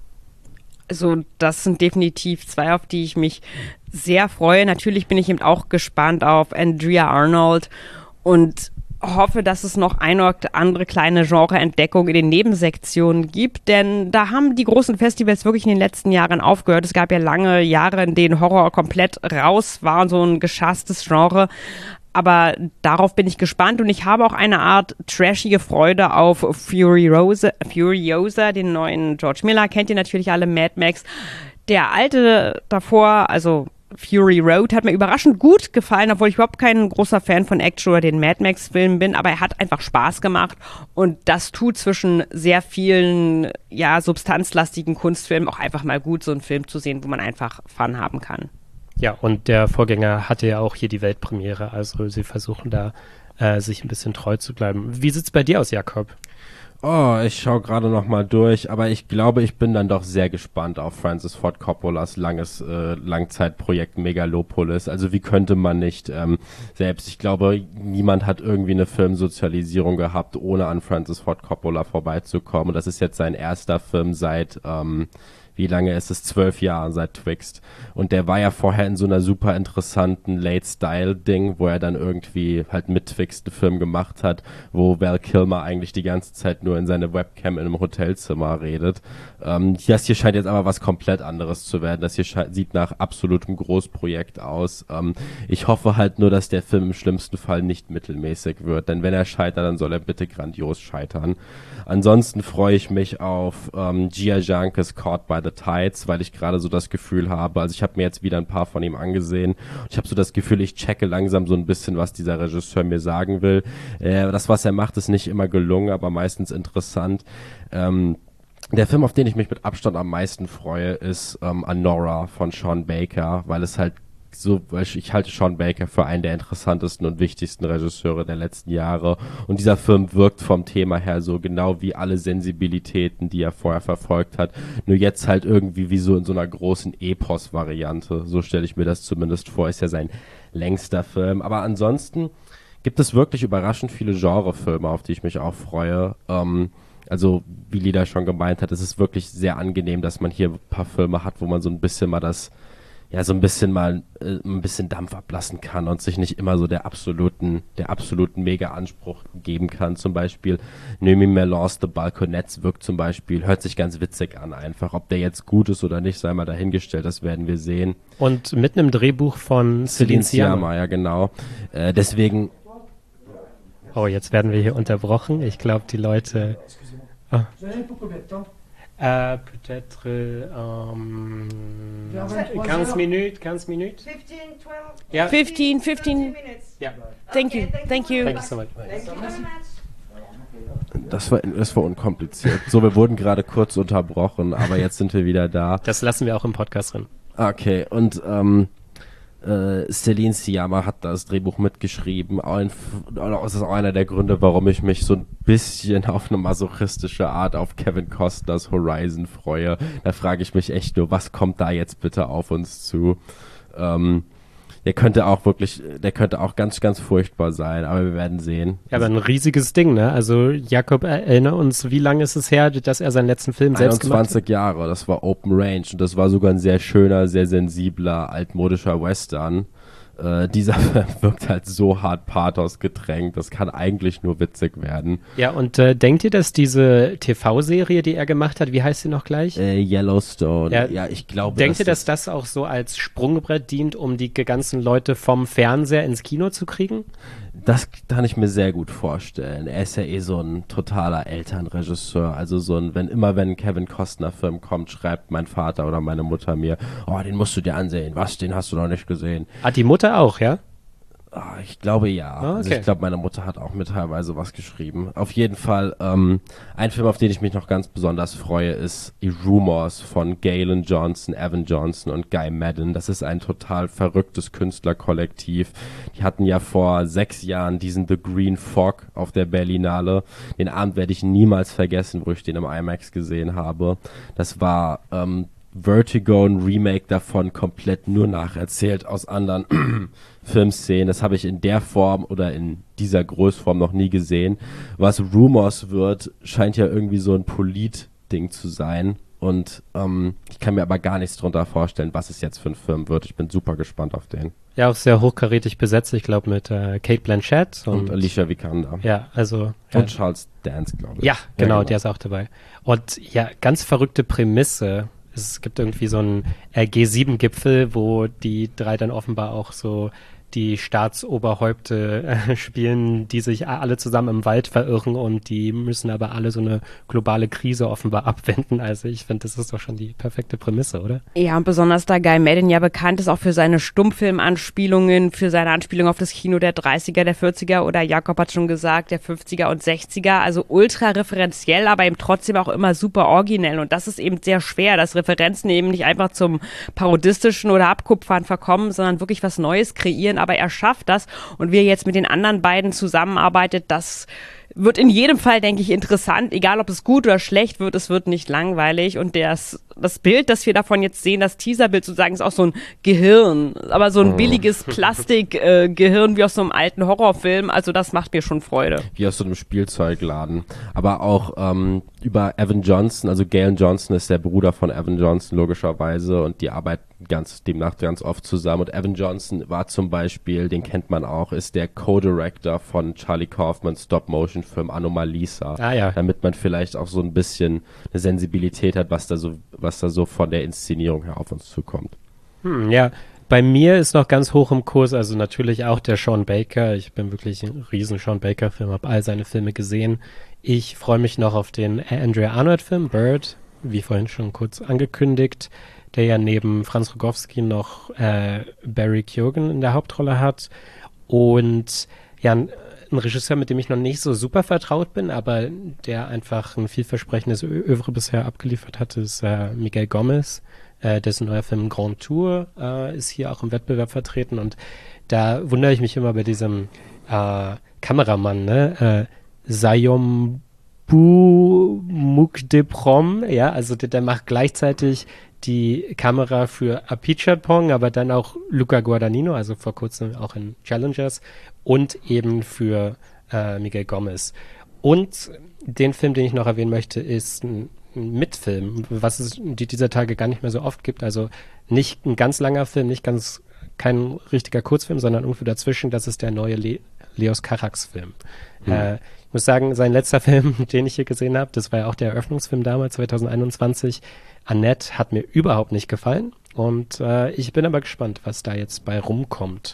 [SPEAKER 6] Also das sind definitiv zwei, auf die ich mich sehr freue. Natürlich bin ich eben auch gespannt auf Andrea Arnold und hoffe, dass es noch eine oder andere kleine Genre-Entdeckung in den Nebensektionen gibt, denn da haben die großen Festivals wirklich in den letzten Jahren aufgehört. Es gab ja lange Jahre, in denen Horror komplett raus war und so ein geschasstes Genre. Aber darauf bin ich gespannt und ich habe auch eine Art trashige Freude auf Furiosa, Furiosa, den neuen George Miller. Kennt ihr natürlich alle, Mad Max. Der alte davor, also Fury Road, hat mir überraschend gut gefallen, obwohl ich überhaupt kein großer Fan von Action oder den Mad Max-Filmen bin, aber er hat einfach Spaß gemacht und das tut zwischen sehr vielen, ja, substanzlastigen Kunstfilmen auch einfach mal gut, so einen Film zu sehen, wo man einfach Fun haben kann.
[SPEAKER 4] Ja, und der Vorgänger hatte ja auch hier die Weltpremiere, also sie versuchen da äh, sich ein bisschen treu zu bleiben. Wie sieht's bei dir aus, Jakob?
[SPEAKER 5] Oh, ich schaue gerade noch mal durch, aber ich glaube, ich bin dann doch sehr gespannt auf Francis Ford Coppolas langes äh, Langzeitprojekt Megalopolis. Also wie könnte man nicht, ähm, selbst, ich glaube, niemand hat irgendwie eine Filmsozialisierung gehabt, ohne an Francis Ford Coppola vorbeizukommen. Und das ist jetzt sein erster Film seit, ähm, wie lange ist es? Zwölf Jahre seit Twixt. Und der war ja vorher in so einer super interessanten Late-Style-Ding, wo er dann irgendwie halt mit Twixt einen Film gemacht hat, wo Val Kilmer eigentlich die ganze Zeit nur in seine Webcam in einem Hotelzimmer redet. Ähm, das hier scheint jetzt aber was komplett anderes zu werden. Das hier sche- sieht nach absolutem Großprojekt aus. Ähm, ich hoffe halt nur, dass der Film im schlimmsten Fall nicht mittelmäßig wird. Denn wenn er scheitert, dann soll er bitte grandios scheitern. Ansonsten freue ich mich auf ähm, Gia Jankes Caught by the the Tides, weil ich gerade so das Gefühl habe, also ich habe mir jetzt wieder ein paar von ihm angesehen und ich habe so das Gefühl, ich checke langsam so ein bisschen, was dieser Regisseur mir sagen will. Äh, das, was er macht, ist nicht immer gelungen, aber meistens interessant. Ähm, Der Film, auf den ich mich mit Abstand am meisten freue, ist ähm, Anora von Sean Baker, weil es halt so, weil ich, ich halte Sean Baker für einen der interessantesten und wichtigsten Regisseure der letzten Jahre und dieser Film wirkt vom Thema her so genau wie alle Sensibilitäten, die er vorher verfolgt hat, nur jetzt halt irgendwie wie so in so einer großen Epos-Variante, so stelle ich mir das zumindest vor, ist ja sein längster Film, aber ansonsten gibt es wirklich überraschend viele Genrefilme, auf die ich mich auch freue, ähm, also, wie Lida schon gemeint hat, es ist wirklich sehr angenehm, dass man hier ein paar Filme hat, wo man so ein bisschen mal das, ja, so ein bisschen mal äh, ein bisschen Dampf ablassen kann und sich nicht immer so der absoluten, der absoluten Mega-Anspruch geben kann. Zum Beispiel Noémie Merlans The Balconettes wirkt zum Beispiel, hört sich ganz witzig an einfach. Ob der jetzt gut ist oder nicht, sei mal dahingestellt, das werden wir sehen.
[SPEAKER 4] Und mit einem Drehbuch von Céline Sciamma.
[SPEAKER 5] Ja, genau. Äh, deswegen...
[SPEAKER 4] Oh, jetzt werden wir hier unterbrochen. Ich glaube, die Leute... Oh. Äh, peut-être ähm, quinze Minuten, quinze Minuten?
[SPEAKER 7] fifteen, twelve,
[SPEAKER 4] Ja.
[SPEAKER 6] fifteen, fifteen.
[SPEAKER 7] minutes.
[SPEAKER 4] Ja.
[SPEAKER 6] Thank you, thank you.
[SPEAKER 4] Thank you so much.
[SPEAKER 7] Thank you very much.
[SPEAKER 5] Das war, das war unkompliziert. So, wir wurden gerade kurz unterbrochen, aber jetzt sind wir wieder da.
[SPEAKER 4] Das lassen wir auch im Podcast drin.
[SPEAKER 5] Okay, und ähm, äh, Céline Sciamma hat das Drehbuch mitgeschrieben. Ein, das ist auch einer der Gründe, warum ich mich so ein bisschen auf eine masochistische Art auf Kevin Costners Horizon freue. Da frage ich mich echt nur, was kommt da jetzt bitte auf uns zu? Ähm, der könnte auch wirklich, der könnte auch ganz, ganz furchtbar sein, aber wir werden sehen.
[SPEAKER 4] Ja, aber ein riesiges Ding, ne? Also Jakob, erinnere uns, wie lange ist es her, dass er seinen letzten Film selbst gemacht hat?
[SPEAKER 5] einundzwanzig Jahre, das war Open Range und das war sogar ein sehr schöner, sehr sensibler, altmodischer Western. Äh, dieser Film wirkt halt so hart Pathos getränkt, das kann eigentlich nur witzig werden.
[SPEAKER 4] Ja, und äh, denkt ihr, dass diese T V-Serie, die er gemacht hat, wie heißt sie noch gleich?
[SPEAKER 5] Äh, Yellowstone,
[SPEAKER 4] Ja,
[SPEAKER 5] ja, ich glaube,
[SPEAKER 4] Denkt ihr, dass
[SPEAKER 5] das
[SPEAKER 4] das auch so als Sprungbrett dient, um die ganzen Leute vom Fernseher ins Kino zu kriegen?
[SPEAKER 5] Das kann ich mir sehr gut vorstellen. Er ist ja eh so ein totaler Elternregisseur. Also so ein, wenn immer wenn ein Kevin Costner Film kommt, schreibt mein Vater oder meine Mutter mir, oh, den musst du dir ansehen. Was, den hast du noch nicht gesehen?
[SPEAKER 4] Hat die Mutter auch, ja?
[SPEAKER 5] Ah, ich glaube ja.
[SPEAKER 4] Ah, okay.
[SPEAKER 5] Also ich glaube, meine Mutter hat auch mit teilweise was geschrieben. Auf jeden Fall, ähm, ein Film, auf den ich mich noch ganz besonders freue, ist Rumors von Galen Johnson, Evan Johnson und Guy Maddin. Das ist ein total verrücktes Künstlerkollektiv. Die hatten ja vor sechs Jahren diesen The Green Fog auf der Berlinale. Den Abend werde ich niemals vergessen, wo ich den im IMAX gesehen habe. Das war ähm, Vertigo, ein Remake davon, komplett nur nacherzählt aus anderen Filmszenen. Das habe ich in der Form oder in dieser Größform noch nie gesehen. Was Rumors wird, scheint ja irgendwie so ein Polit-Ding zu sein. Und ähm, ich kann mir aber gar nichts drunter vorstellen, was es jetzt für ein Film wird. Ich bin super gespannt auf den.
[SPEAKER 4] Ja, auch sehr hochkarätig besetzt, ich glaube mit äh, Kate Blanchett. Und,
[SPEAKER 5] Und Alicia Vikander.
[SPEAKER 4] Ja, also...
[SPEAKER 5] Und
[SPEAKER 4] ja.
[SPEAKER 5] Charles Dance, glaube ich.
[SPEAKER 4] Ja, genau, der ist auch dabei. Und ja, ganz verrückte Prämisse. Es gibt irgendwie so einen äh, G sieben Gipfel, wo die drei dann offenbar auch so die Staatsoberhäupte äh, spielen, die sich alle zusammen im Wald verirren und die müssen aber alle so eine globale Krise offenbar abwenden. Also ich finde, das ist doch schon die perfekte Prämisse, oder?
[SPEAKER 6] Ja, und besonders da Guy Maddin ja bekannt ist auch für seine Stummfilmanspielungen, für seine Anspielung auf das Kino der dreißiger, der vierziger oder Jakob hat schon gesagt, der fünfziger und sechziger. Also ultra referenziell, aber eben trotzdem auch immer super originell. Und das ist eben sehr schwer, dass Referenzen eben nicht einfach zum parodistischen oder Abkupfern verkommen, sondern wirklich was Neues kreieren. Aber er schafft das und wie er jetzt mit den anderen beiden zusammenarbeitet, das wird in jedem Fall, denke ich, interessant. Egal, ob es gut oder schlecht wird, es wird nicht langweilig. Und das, das Bild, das wir davon jetzt sehen, das Teaserbild sozusagen, ist auch so ein Gehirn. Aber so ein billiges Plastikgehirn äh, wie aus so einem alten Horrorfilm. Also das macht mir schon Freude.
[SPEAKER 5] Wie aus so einem Spielzeugladen. Aber auch ähm, über Evan Johnson, also Galen Johnson ist der Bruder von Evan Johnson logischerweise und die arbeiten ganz demnach ganz oft zusammen. Und Evan Johnson war zum Beispiel, den kennt man auch, ist der Co-Director von Charlie Kaufmans Stop-Motion-Film Anomalisa.
[SPEAKER 4] Ah, ja.
[SPEAKER 5] Damit man vielleicht auch so ein bisschen eine Sensibilität hat, was da so, was da so von der Inszenierung her auf uns zukommt.
[SPEAKER 4] Hm, ja, bei mir ist noch ganz hoch im Kurs, also natürlich auch der Sean Baker. Ich bin wirklich ein riesen Sean Baker-Film, habe all seine Filme gesehen. Ich freue mich noch auf den Andrea Arnold-Film, Bird. wie vorhin schon kurz angekündigt, der ja neben Franz Rogowski noch äh, Barry Keoghan in der Hauptrolle hat. Und ja, ein, ein Regisseur, mit dem ich noch nicht so super vertraut bin, aber der einfach ein vielversprechendes Ö- Övre bisher abgeliefert hat, ist äh, Miguel Gomez. Äh, dessen neuer Film Grand Tour äh, ist hier auch im Wettbewerb vertreten. Und da wundere ich mich immer bei diesem äh, Kameramann, ne? Äh, Sayom Mukdeprom, ja, also der, der macht gleichzeitig die Kamera für Apichatpong, aber dann auch Luca Guadagnino, also vor kurzem auch in Challengers, und eben für äh, Miguel Gomez. Und den Film, den ich noch erwähnen möchte, ist ein, ein Mitfilm, was es die dieser Tage gar nicht mehr so oft gibt. Also nicht ein ganz langer Film, nicht ganz kein richtiger Kurzfilm, sondern irgendwo dazwischen. Das ist der neue Le- Leos Carax-Film. Mhm. Äh, ich muss sagen, sein letzter Film, den ich hier gesehen habe, das war ja auch der Eröffnungsfilm damals, zwanzig einundzwanzig, Annette, hat mir überhaupt nicht gefallen. Und äh, ich bin aber gespannt, was da jetzt bei rumkommt.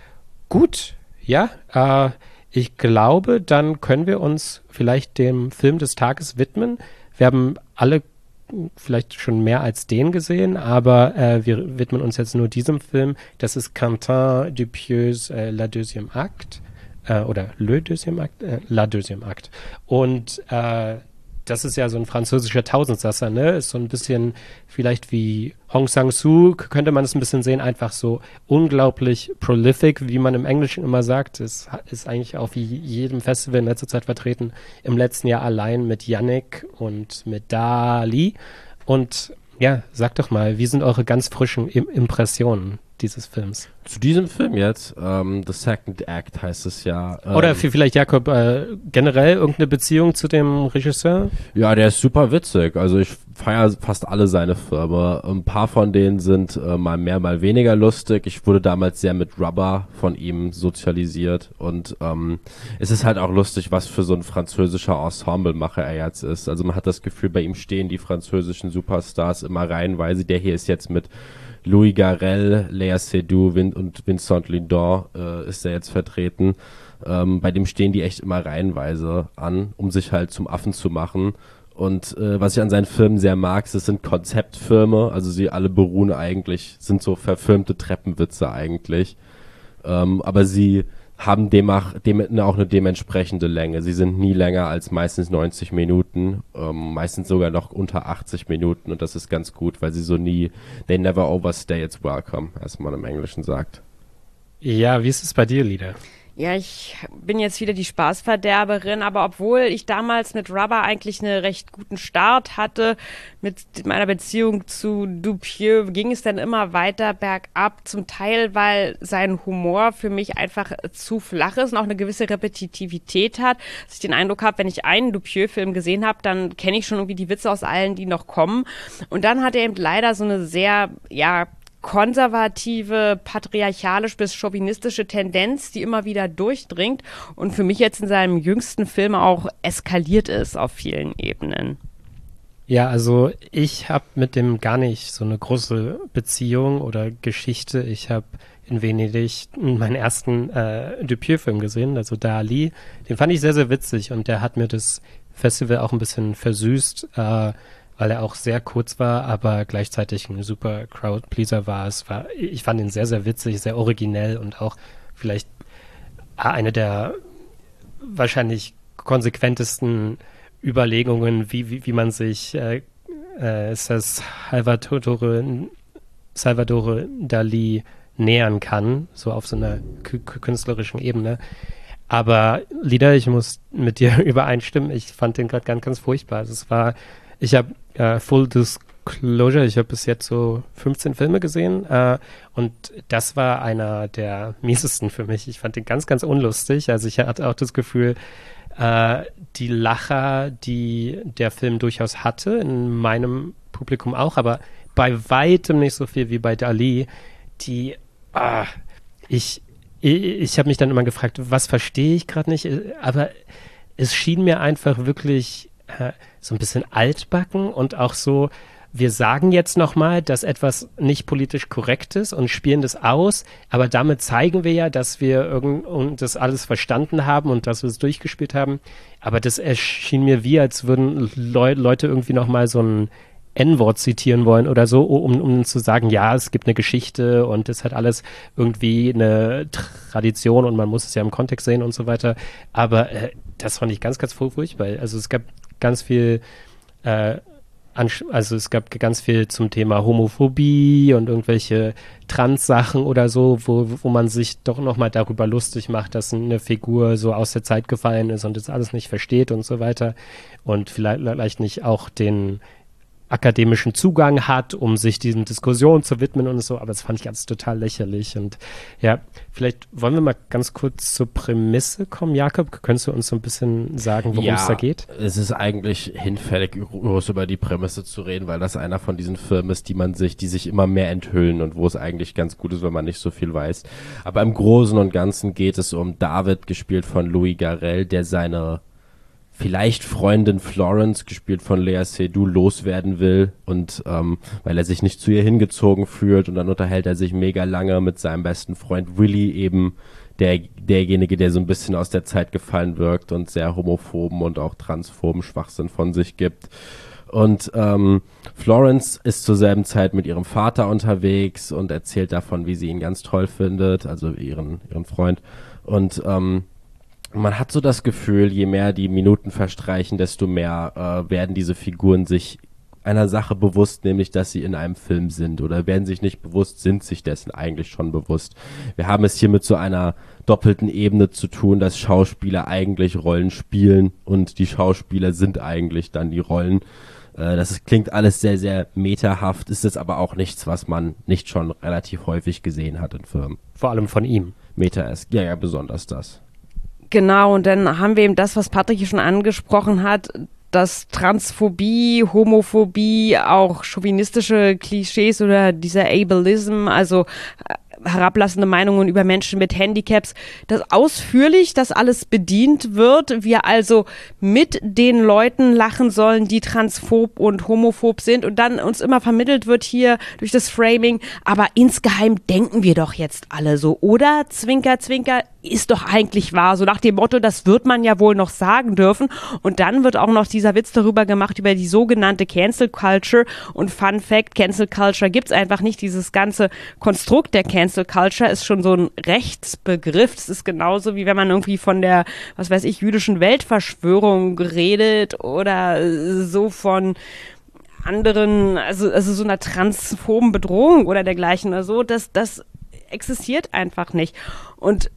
[SPEAKER 4] Gut, ja, äh, ich glaube, dann können wir uns vielleicht dem Film des Tages widmen. Wir haben alle vielleicht schon mehr als den gesehen, aber äh, wir widmen uns jetzt nur diesem Film. Das ist Quentin Dupieus äh, La Deuxième Acte. Oder Le Deuxième Acte, äh, La Deuxième Acte. Und äh, das ist ja so ein französischer Tausendsasser, ne? Ist so ein bisschen vielleicht wie Hong Sang-soo, könnte man es ein bisschen sehen, einfach so unglaublich prolific, wie man im Englischen immer sagt. Es ist eigentlich auf jedem Festival in letzter Zeit vertreten. Im letzten Jahr allein mit Yannick und mit Dali. Und ja, sag doch mal, wie sind eure ganz frischen Im- Impressionen dieses Films?
[SPEAKER 5] Zu diesem Film jetzt, ähm, The Second Act heißt es ja. Ähm,
[SPEAKER 4] Oder für vielleicht, Jakob, äh, generell irgendeine Beziehung zu dem Regisseur?
[SPEAKER 5] Ja, der ist super witzig. Also ich feiere fast alle seine Filme. Ein paar von denen sind äh, mal mehr, mal weniger lustig. Ich wurde damals sehr mit Rubber von ihm sozialisiert. Und ähm, es ist halt auch lustig, was für so ein französischer Ensemblemacher er jetzt ist. Also man hat das Gefühl, bei ihm stehen die französischen Superstars immer reihenweise. Der hier ist jetzt mit Louis Garrel, Léa Seydoux Vin- und Vincent Lindon äh, ist er jetzt vertreten. Ähm, bei dem stehen die echt immer reihenweise an, um sich halt zum Affen zu machen. Und äh, was ich an seinen Filmen sehr mag, das sind Konzeptfilme. Also sie alle beruhen eigentlich, sind so verfilmte Treppenwitze eigentlich. Ähm, aber sie haben demach, dem, auch eine dementsprechende Länge. Sie sind nie länger als meistens neunzig Minuten, ähm, meistens sogar noch unter achtzig Minuten, und das ist ganz gut, weil sie so nie, they never overstay its welcome, als man im Englischen sagt.
[SPEAKER 4] Ja, wie ist es bei dir, Lida?
[SPEAKER 6] Ja, ich bin jetzt wieder die Spaßverderberin, aber obwohl ich damals mit Rubber eigentlich einen recht guten Start hatte, mit meiner Beziehung zu Dupieux, ging es dann immer weiter bergab, zum Teil, weil sein Humor für mich einfach zu flach ist und auch eine gewisse Repetitivität hat, dass ich den Eindruck habe, wenn ich einen Dupieux-Film gesehen habe, dann kenne ich schon irgendwie die Witze aus allen, die noch kommen. Und dann hat er eben leider so eine sehr, ja, konservative, patriarchalisch bis chauvinistische Tendenz, die immer wieder durchdringt und für mich jetzt in seinem jüngsten Film auch eskaliert ist auf vielen Ebenen.
[SPEAKER 4] Ja, also ich habe mit dem gar nicht so eine große Beziehung oder Geschichte. Ich habe in Venedig meinen ersten äh, Dupieux-Film gesehen, also Dali. Den fand ich sehr, sehr witzig und der hat mir das Festival auch ein bisschen versüßt, äh, weil er auch sehr kurz war, aber gleichzeitig ein super Crowdpleaser war. Es war, ich fand ihn sehr, sehr witzig, sehr originell und auch vielleicht eine der wahrscheinlich konsequentesten Überlegungen, wie, wie, wie man sich äh, äh, Salvatore, Salvador Dali nähern kann, so auf so einer k- künstlerischen Ebene. Aber Lida, ich muss mit dir übereinstimmen, ich fand den gerade ganz, ganz furchtbar. Also es war, ich habe äh, Full Disclosure, ich habe bis jetzt so fünfzehn Filme gesehen äh, und das war einer der miesesten für mich. Ich fand den ganz, ganz unlustig. Also ich hatte auch das Gefühl, äh, die Lacher, die der Film durchaus hatte, in meinem Publikum auch, aber bei weitem nicht so viel wie bei Dali, die, ah, ich, ich, ich habe mich dann immer gefragt, was verstehe ich gerade nicht, aber es schien mir einfach wirklich äh, so ein bisschen altbacken und auch so, wir sagen jetzt nochmal, dass etwas nicht politisch korrekt ist und spielen das aus, aber damit zeigen wir ja, dass wir irgend und das alles verstanden haben und dass wir es durchgespielt haben. Aber das erschien mir wie, als würden Leu- Leute irgendwie nochmal so ein N-Wort zitieren wollen oder so, um, um zu sagen, ja, es gibt eine Geschichte und es hat alles irgendwie eine Tradition und man muss es ja im Kontext sehen und so weiter. Aber äh, das fand ich ganz, ganz furchtbar. Also es gab ganz viel äh, Also es gab ganz viel zum Thema Homophobie und irgendwelche Trans-Sachen oder so, wo, wo man sich doch nochmal darüber lustig macht, dass eine Figur so aus der Zeit gefallen ist und das alles nicht versteht und so weiter und vielleicht, vielleicht nicht auch den akademischen Zugang hat, um sich diesen Diskussionen zu widmen und so, aber das fand ich alles total lächerlich und ja, vielleicht wollen wir mal ganz kurz zur Prämisse kommen. Jakob, könntest du uns so ein bisschen sagen, worum
[SPEAKER 5] ja,
[SPEAKER 4] es da geht?
[SPEAKER 5] Es ist eigentlich hinfällig, groß über die Prämisse zu reden, weil das einer von diesen Filmen ist, die man sich, die sich immer mehr enthüllen und wo es eigentlich ganz gut ist, wenn man nicht so viel weiß. Aber im Großen und Ganzen geht es um David, gespielt von Louis Garrel, der seine vielleicht Freundin Florence, gespielt von Lea Seydoux, loswerden will und ähm, weil er sich nicht zu ihr hingezogen fühlt und dann unterhält er sich mega lange mit seinem besten Freund Willy, eben der derjenige, der so ein bisschen aus der Zeit gefallen wirkt und sehr homophoben und auch transphoben Schwachsinn von sich gibt. Und ähm, Florence ist zur selben Zeit mit ihrem Vater unterwegs und erzählt davon, wie sie ihn ganz toll findet, also ihren ihren Freund. Und ähm, man hat so das Gefühl, je mehr die Minuten verstreichen, desto mehr äh, werden diese Figuren sich einer Sache bewusst, nämlich, dass sie in einem Film sind, oder werden sich nicht bewusst, sind sich dessen eigentlich schon bewusst. Wir haben es hier mit so einer doppelten Ebene zu tun, dass Schauspieler eigentlich Rollen spielen und die Schauspieler sind eigentlich dann die Rollen. Äh, das ist, klingt alles sehr, sehr metahaft, ist es aber auch nichts, was man nicht schon relativ häufig gesehen hat in Filmen. Vor allem von ihm. Meta ist, ja, ja, besonders das.
[SPEAKER 6] Genau, und dann haben wir eben das, was Patrick hier schon angesprochen hat, dass Transphobie, Homophobie, auch chauvinistische Klischees oder dieser Ableism, also herablassende Meinungen über Menschen mit Handicaps, dass ausführlich das alles bedient wird, wir also mit den Leuten lachen sollen, die transphob und homophob sind und dann uns immer vermittelt wird hier durch das Framing, aber insgeheim denken wir doch jetzt alle so, oder? Zwinker, Zwinker, ist doch eigentlich wahr, so nach dem Motto, das wird man ja wohl noch sagen dürfen und dann wird auch noch dieser Witz darüber gemacht, über die sogenannte Cancel Culture und Fun Fact, Cancel Culture gibt's einfach nicht, dieses ganze Konstrukt der Cancel Culture ist schon so ein Rechtsbegriff, es ist genauso wie wenn man irgendwie von der, was weiß ich, jüdischen Weltverschwörung redet oder so von anderen, also, also so einer transphoben Bedrohung oder dergleichen oder so, das, das existiert einfach nicht und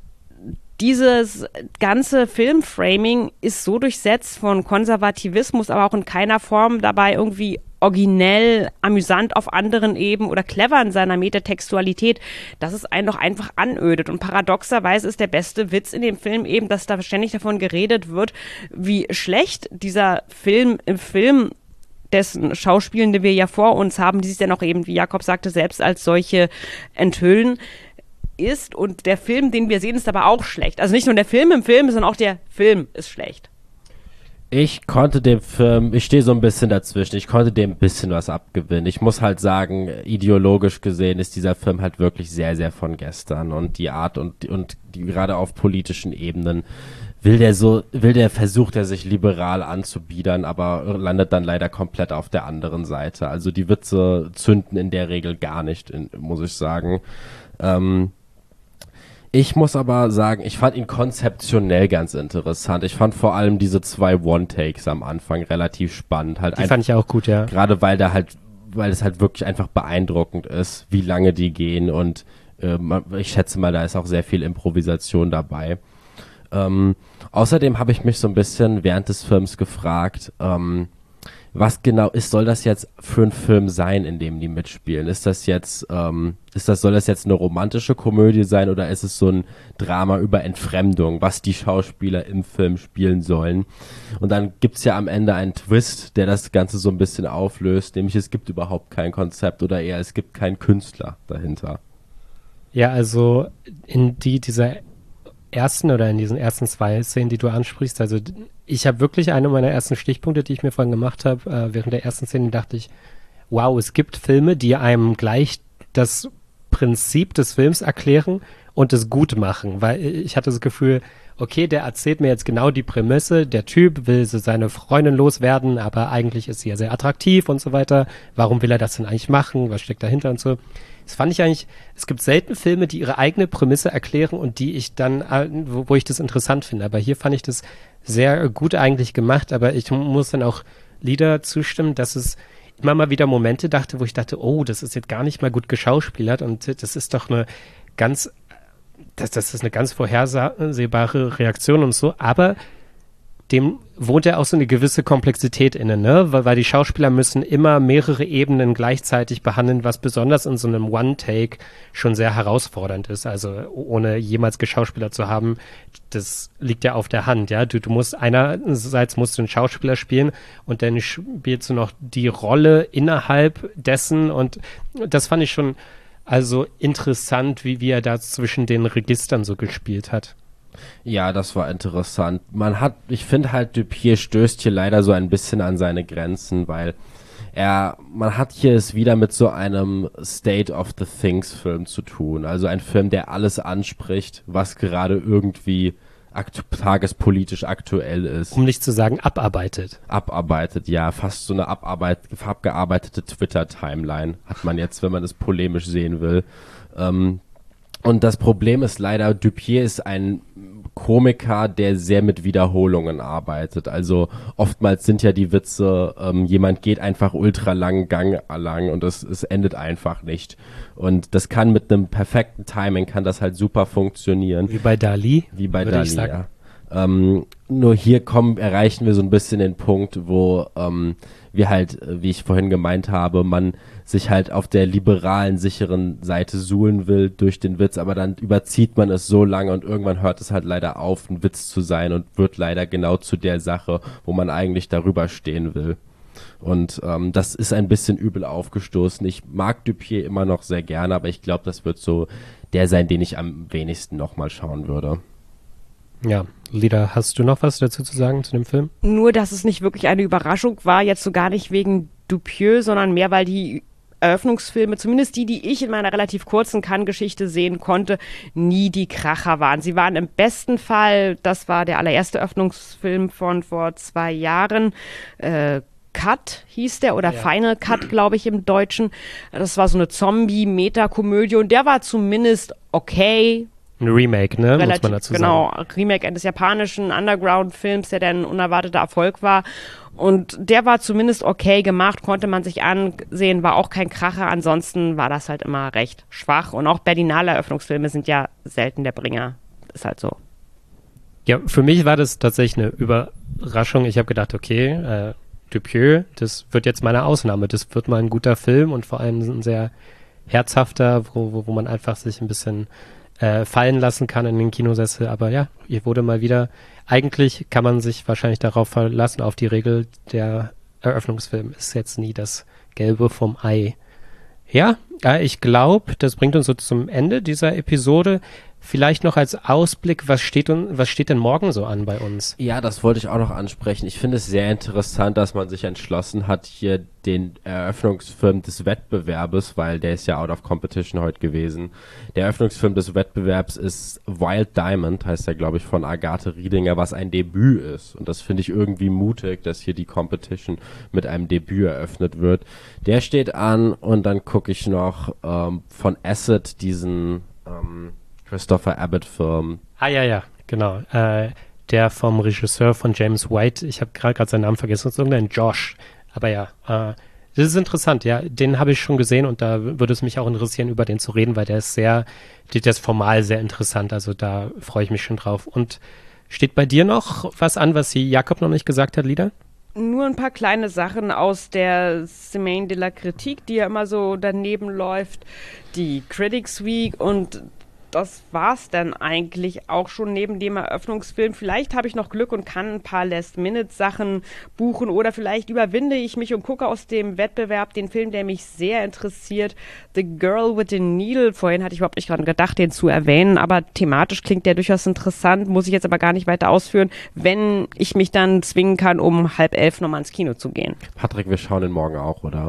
[SPEAKER 6] dieses ganze Filmframing ist so durchsetzt von Konservativismus, aber auch in keiner Form dabei irgendwie originell, amüsant auf anderen Ebenen oder clever in seiner Metatextualität, dass es einen doch einfach anödet. Und paradoxerweise ist der beste Witz in dem Film eben, dass da ständig davon geredet wird, wie schlecht dieser Film im Film dessen Schauspielende wir ja vor uns haben, die sich dann auch eben, wie Jakob sagte, selbst als solche enthüllen, ist und der Film, den wir sehen, ist aber auch schlecht. Also nicht nur der Film im Film, sondern auch der Film ist schlecht.
[SPEAKER 5] Ich konnte dem Film, ich stehe so ein bisschen dazwischen, ich konnte dem ein bisschen was abgewinnen. Ich muss halt sagen, ideologisch gesehen ist dieser Film halt wirklich sehr, sehr von gestern und die Art und, und die gerade auf politischen Ebenen will der so, will der versucht er sich liberal anzubiedern, aber landet dann leider komplett auf der anderen Seite. Also die Witze zünden in der Regel gar nicht, in, muss ich sagen. Ähm, Ich muss aber sagen, ich fand ihn konzeptionell ganz interessant. Ich fand vor allem diese zwei One-Takes am Anfang relativ spannend. Halt
[SPEAKER 4] die fand ich auch gut, ja.
[SPEAKER 5] Gerade weil da halt, weil es halt wirklich einfach beeindruckend ist, wie lange die gehen und äh, ich schätze mal, da ist auch sehr viel Improvisation dabei. Ähm, außerdem habe ich mich so ein bisschen während des Films gefragt, ähm, was genau ist, soll das jetzt für ein Film sein, in dem die mitspielen? Ist das jetzt, ähm, ist das, soll das jetzt eine romantische Komödie sein oder ist es so ein Drama über Entfremdung, was die Schauspieler im Film spielen sollen? Und dann gibt's ja am Ende einen Twist, der das Ganze so ein bisschen auflöst, nämlich es gibt überhaupt kein Konzept oder eher es gibt keinen Künstler dahinter.
[SPEAKER 4] Ja, also in die dieser ersten oder in diesen ersten zwei Szenen, die du ansprichst, also ich habe wirklich eine meiner ersten Stichpunkte, die ich mir vorhin gemacht habe, äh, während der ersten Szene dachte ich, wow, es gibt Filme, die einem gleich das Prinzip des Films erklären und es gut machen, weil ich hatte das Gefühl, okay, der erzählt mir jetzt genau die Prämisse, der Typ will so seine Freundin loswerden, aber eigentlich ist sie ja sehr attraktiv und so weiter. Warum will er das denn eigentlich machen? Was steckt dahinter und so? Das fand ich eigentlich, es gibt selten Filme, die ihre eigene Prämisse erklären und die ich dann, wo, wo ich das interessant finde. Aber hier fand ich das sehr gut eigentlich gemacht, aber ich muss dann auch Lieder zustimmen, dass es immer mal wieder Momente dachte, wo ich dachte, oh, das ist jetzt gar nicht mal gut geschauspielert und das ist doch eine ganz, das, das ist eine ganz vorhersehbare Reaktion und so, aber dem wohnt ja auch so eine gewisse Komplexität inne, ne? Weil, weil die Schauspieler müssen immer mehrere Ebenen gleichzeitig behandeln, was besonders in so einem One-Take schon sehr herausfordernd ist. Also ohne jemals geschauspielert zu haben, das liegt ja auf der Hand, ja. Du, du musst einerseits musst du einen Schauspieler spielen und dann spielst du noch die Rolle innerhalb dessen und das fand ich schon also interessant, wie, wie er da zwischen den Registern so gespielt hat.
[SPEAKER 5] Ja, das war interessant. Man hat, ich finde halt, Dupieux stößt hier leider so ein bisschen an seine Grenzen, weil er, man hat hier es wieder mit so einem State of the Things Film zu tun. Also ein Film, der alles anspricht, was gerade irgendwie aktu- tagespolitisch aktuell ist.
[SPEAKER 4] Um nicht zu sagen, abarbeitet.
[SPEAKER 5] Abarbeitet, ja, fast so eine abarbeit- abgearbeitete Twitter-Timeline hat man jetzt, wenn man es polemisch sehen will. Ähm, Und das Problem ist leider, Dupieux ist ein Komiker, der sehr mit Wiederholungen arbeitet. Also oftmals sind ja die Witze, ähm, jemand geht einfach ultra langen Gang lang und es, es endet einfach nicht. Und das kann mit einem perfekten Timing, kann das halt super funktionieren.
[SPEAKER 4] Wie bei Dali?
[SPEAKER 5] Wie bei
[SPEAKER 4] würde
[SPEAKER 5] Dali,
[SPEAKER 4] ich sagen.
[SPEAKER 5] ja. Ähm, nur hier kommen, erreichen wir so ein bisschen den Punkt, wo ähm, wir halt, wie ich vorhin gemeint habe, man sich halt auf der liberalen, sicheren Seite suhlen will durch den Witz, aber dann überzieht man es so lange und irgendwann hört es halt leider auf, ein Witz zu sein und wird leider genau zu der Sache, wo man eigentlich darüber stehen will. Und ähm, das ist ein bisschen übel aufgestoßen. Ich mag Dupieux immer noch sehr gerne, aber ich glaube, das wird so der sein, den ich am wenigsten nochmal schauen würde.
[SPEAKER 4] Ja, Lida, hast du noch was dazu zu sagen zu dem Film?
[SPEAKER 6] Nur, dass es nicht wirklich eine Überraschung war, jetzt so gar nicht wegen Dupieux, sondern mehr, weil die Eröffnungsfilme, zumindest die, die ich in meiner relativ kurzen Cannes-Geschichte sehen konnte, nie die Kracher waren. Sie waren im besten Fall, das war der allererste Eröffnungsfilm von vor zwei Jahren, äh, Cut hieß der oder ja. Final Cut, glaube ich, im Deutschen. Das war so eine Zombie-Meta-Komödie und der war zumindest okay.
[SPEAKER 4] Ein Remake, ne?
[SPEAKER 6] Relativ,
[SPEAKER 4] muss man dazu
[SPEAKER 6] genau,
[SPEAKER 4] sagen. Genau,
[SPEAKER 6] Remake eines japanischen Underground-Films, der dann ein unerwarteter Erfolg war. Und der war zumindest okay gemacht, konnte man sich ansehen, war auch kein Kracher. Ansonsten war das halt immer recht schwach. Und auch Berlinale Eröffnungsfilme sind ja selten der Bringer. Ist halt so.
[SPEAKER 4] Ja, für mich war das tatsächlich eine Überraschung. Ich habe gedacht, okay, äh, Dupieux, das wird jetzt meine Ausnahme. Das wird mal ein guter Film und vor allem ein sehr herzhafter, wo, wo, wo man einfach sich ein bisschen äh, fallen lassen kann in den Kinosessel. Aber ja, hier wurde mal wieder, eigentlich kann man sich wahrscheinlich darauf verlassen, auf die Regel, der Eröffnungsfilm ist jetzt nie das Gelbe vom Ei. Ja, äh, ich glaube, das bringt uns so zum Ende dieser Episode. Vielleicht noch als Ausblick, was steht, was steht denn morgen so an bei uns?
[SPEAKER 5] Ja, das wollte ich auch noch ansprechen. Ich finde es sehr interessant, dass man sich entschlossen hat, hier den Eröffnungsfilm des Wettbewerbes, weil der ist ja out of competition heute gewesen. Der Eröffnungsfilm des Wettbewerbs ist Wild Diamond, heißt der, glaube ich, von Agathe Riedinger, was ein Debüt ist. Und das finde ich irgendwie mutig, dass hier die Competition mit einem Debüt eröffnet wird. Der steht an und dann gucke ich noch ähm, von Acid diesen ähm, Christopher Abbott-Film.
[SPEAKER 4] Ah, ja, ja, genau. Äh, der vom Regisseur von James White, ich habe gerade seinen Namen vergessen, das ist irgendein Josh. Aber ja, äh, das ist interessant, ja. Den habe ich schon gesehen und da würde es mich auch interessieren, über den zu reden, weil der ist sehr, der ist formal sehr interessant, also da freue ich mich schon drauf. Und steht bei dir noch was an, was Jakob noch nicht gesagt hat, Lida?
[SPEAKER 6] Nur ein paar kleine Sachen aus der Semaine de la Critique, die ja immer so daneben läuft. Die Critics Week und das war's dann eigentlich auch schon neben dem Eröffnungsfilm. Vielleicht habe ich noch Glück und kann ein paar Last-Minute-Sachen buchen oder vielleicht überwinde ich mich und gucke aus dem Wettbewerb den Film, der mich sehr interessiert, The Girl with the Needle. Vorhin hatte ich überhaupt nicht gerade gedacht, den zu erwähnen, aber thematisch klingt der durchaus interessant, muss ich jetzt aber gar nicht weiter ausführen, wenn ich mich dann zwingen kann, um halb elf nochmal ins Kino zu gehen.
[SPEAKER 5] Patrick, wir schauen den morgen auch, oder?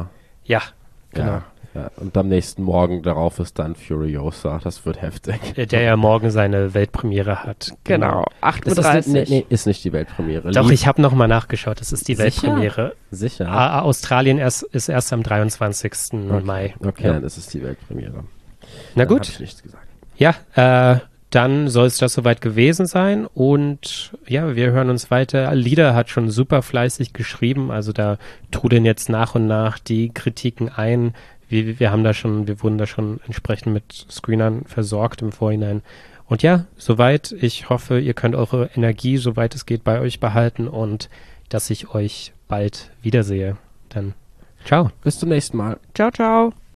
[SPEAKER 4] Ja, genau.
[SPEAKER 5] Ja, ja. Und am nächsten Morgen darauf ist dann Furiosa. Das wird heftig.
[SPEAKER 4] Der ja morgen seine Weltpremiere hat.
[SPEAKER 6] Genau, acht Uhr
[SPEAKER 5] Das ist,
[SPEAKER 6] dreißig.
[SPEAKER 5] nee, nee, ist nicht die Weltpremiere.
[SPEAKER 4] Doch,
[SPEAKER 5] Lieb-
[SPEAKER 4] ich habe nochmal nachgeschaut. Das ist die
[SPEAKER 5] Sicher?
[SPEAKER 4] Weltpremiere.
[SPEAKER 5] Sicher.
[SPEAKER 4] A- Australien erst, ist erst am dreiundzwanzigsten
[SPEAKER 5] Okay.
[SPEAKER 4] Mai.
[SPEAKER 5] Okay,
[SPEAKER 4] Ja.
[SPEAKER 5] dann ist es die Weltpremiere.
[SPEAKER 4] Na
[SPEAKER 5] Dann
[SPEAKER 4] gut.
[SPEAKER 5] hab ich nichts gesagt.
[SPEAKER 4] Ja, äh, dann soll es das soweit gewesen sein und ja, wir hören uns weiter. Lieder hat schon super fleißig geschrieben, also da trudeln jetzt nach und nach die Kritiken ein. Wir, wir haben da schon, wir wurden da schon entsprechend mit Screenern versorgt im Vorhinein. Und ja, soweit. Ich hoffe, ihr könnt eure Energie, soweit es geht, bei euch behalten und dass ich euch bald wiedersehe. Dann ciao.
[SPEAKER 5] Bis zum nächsten Mal.
[SPEAKER 6] Ciao, ciao.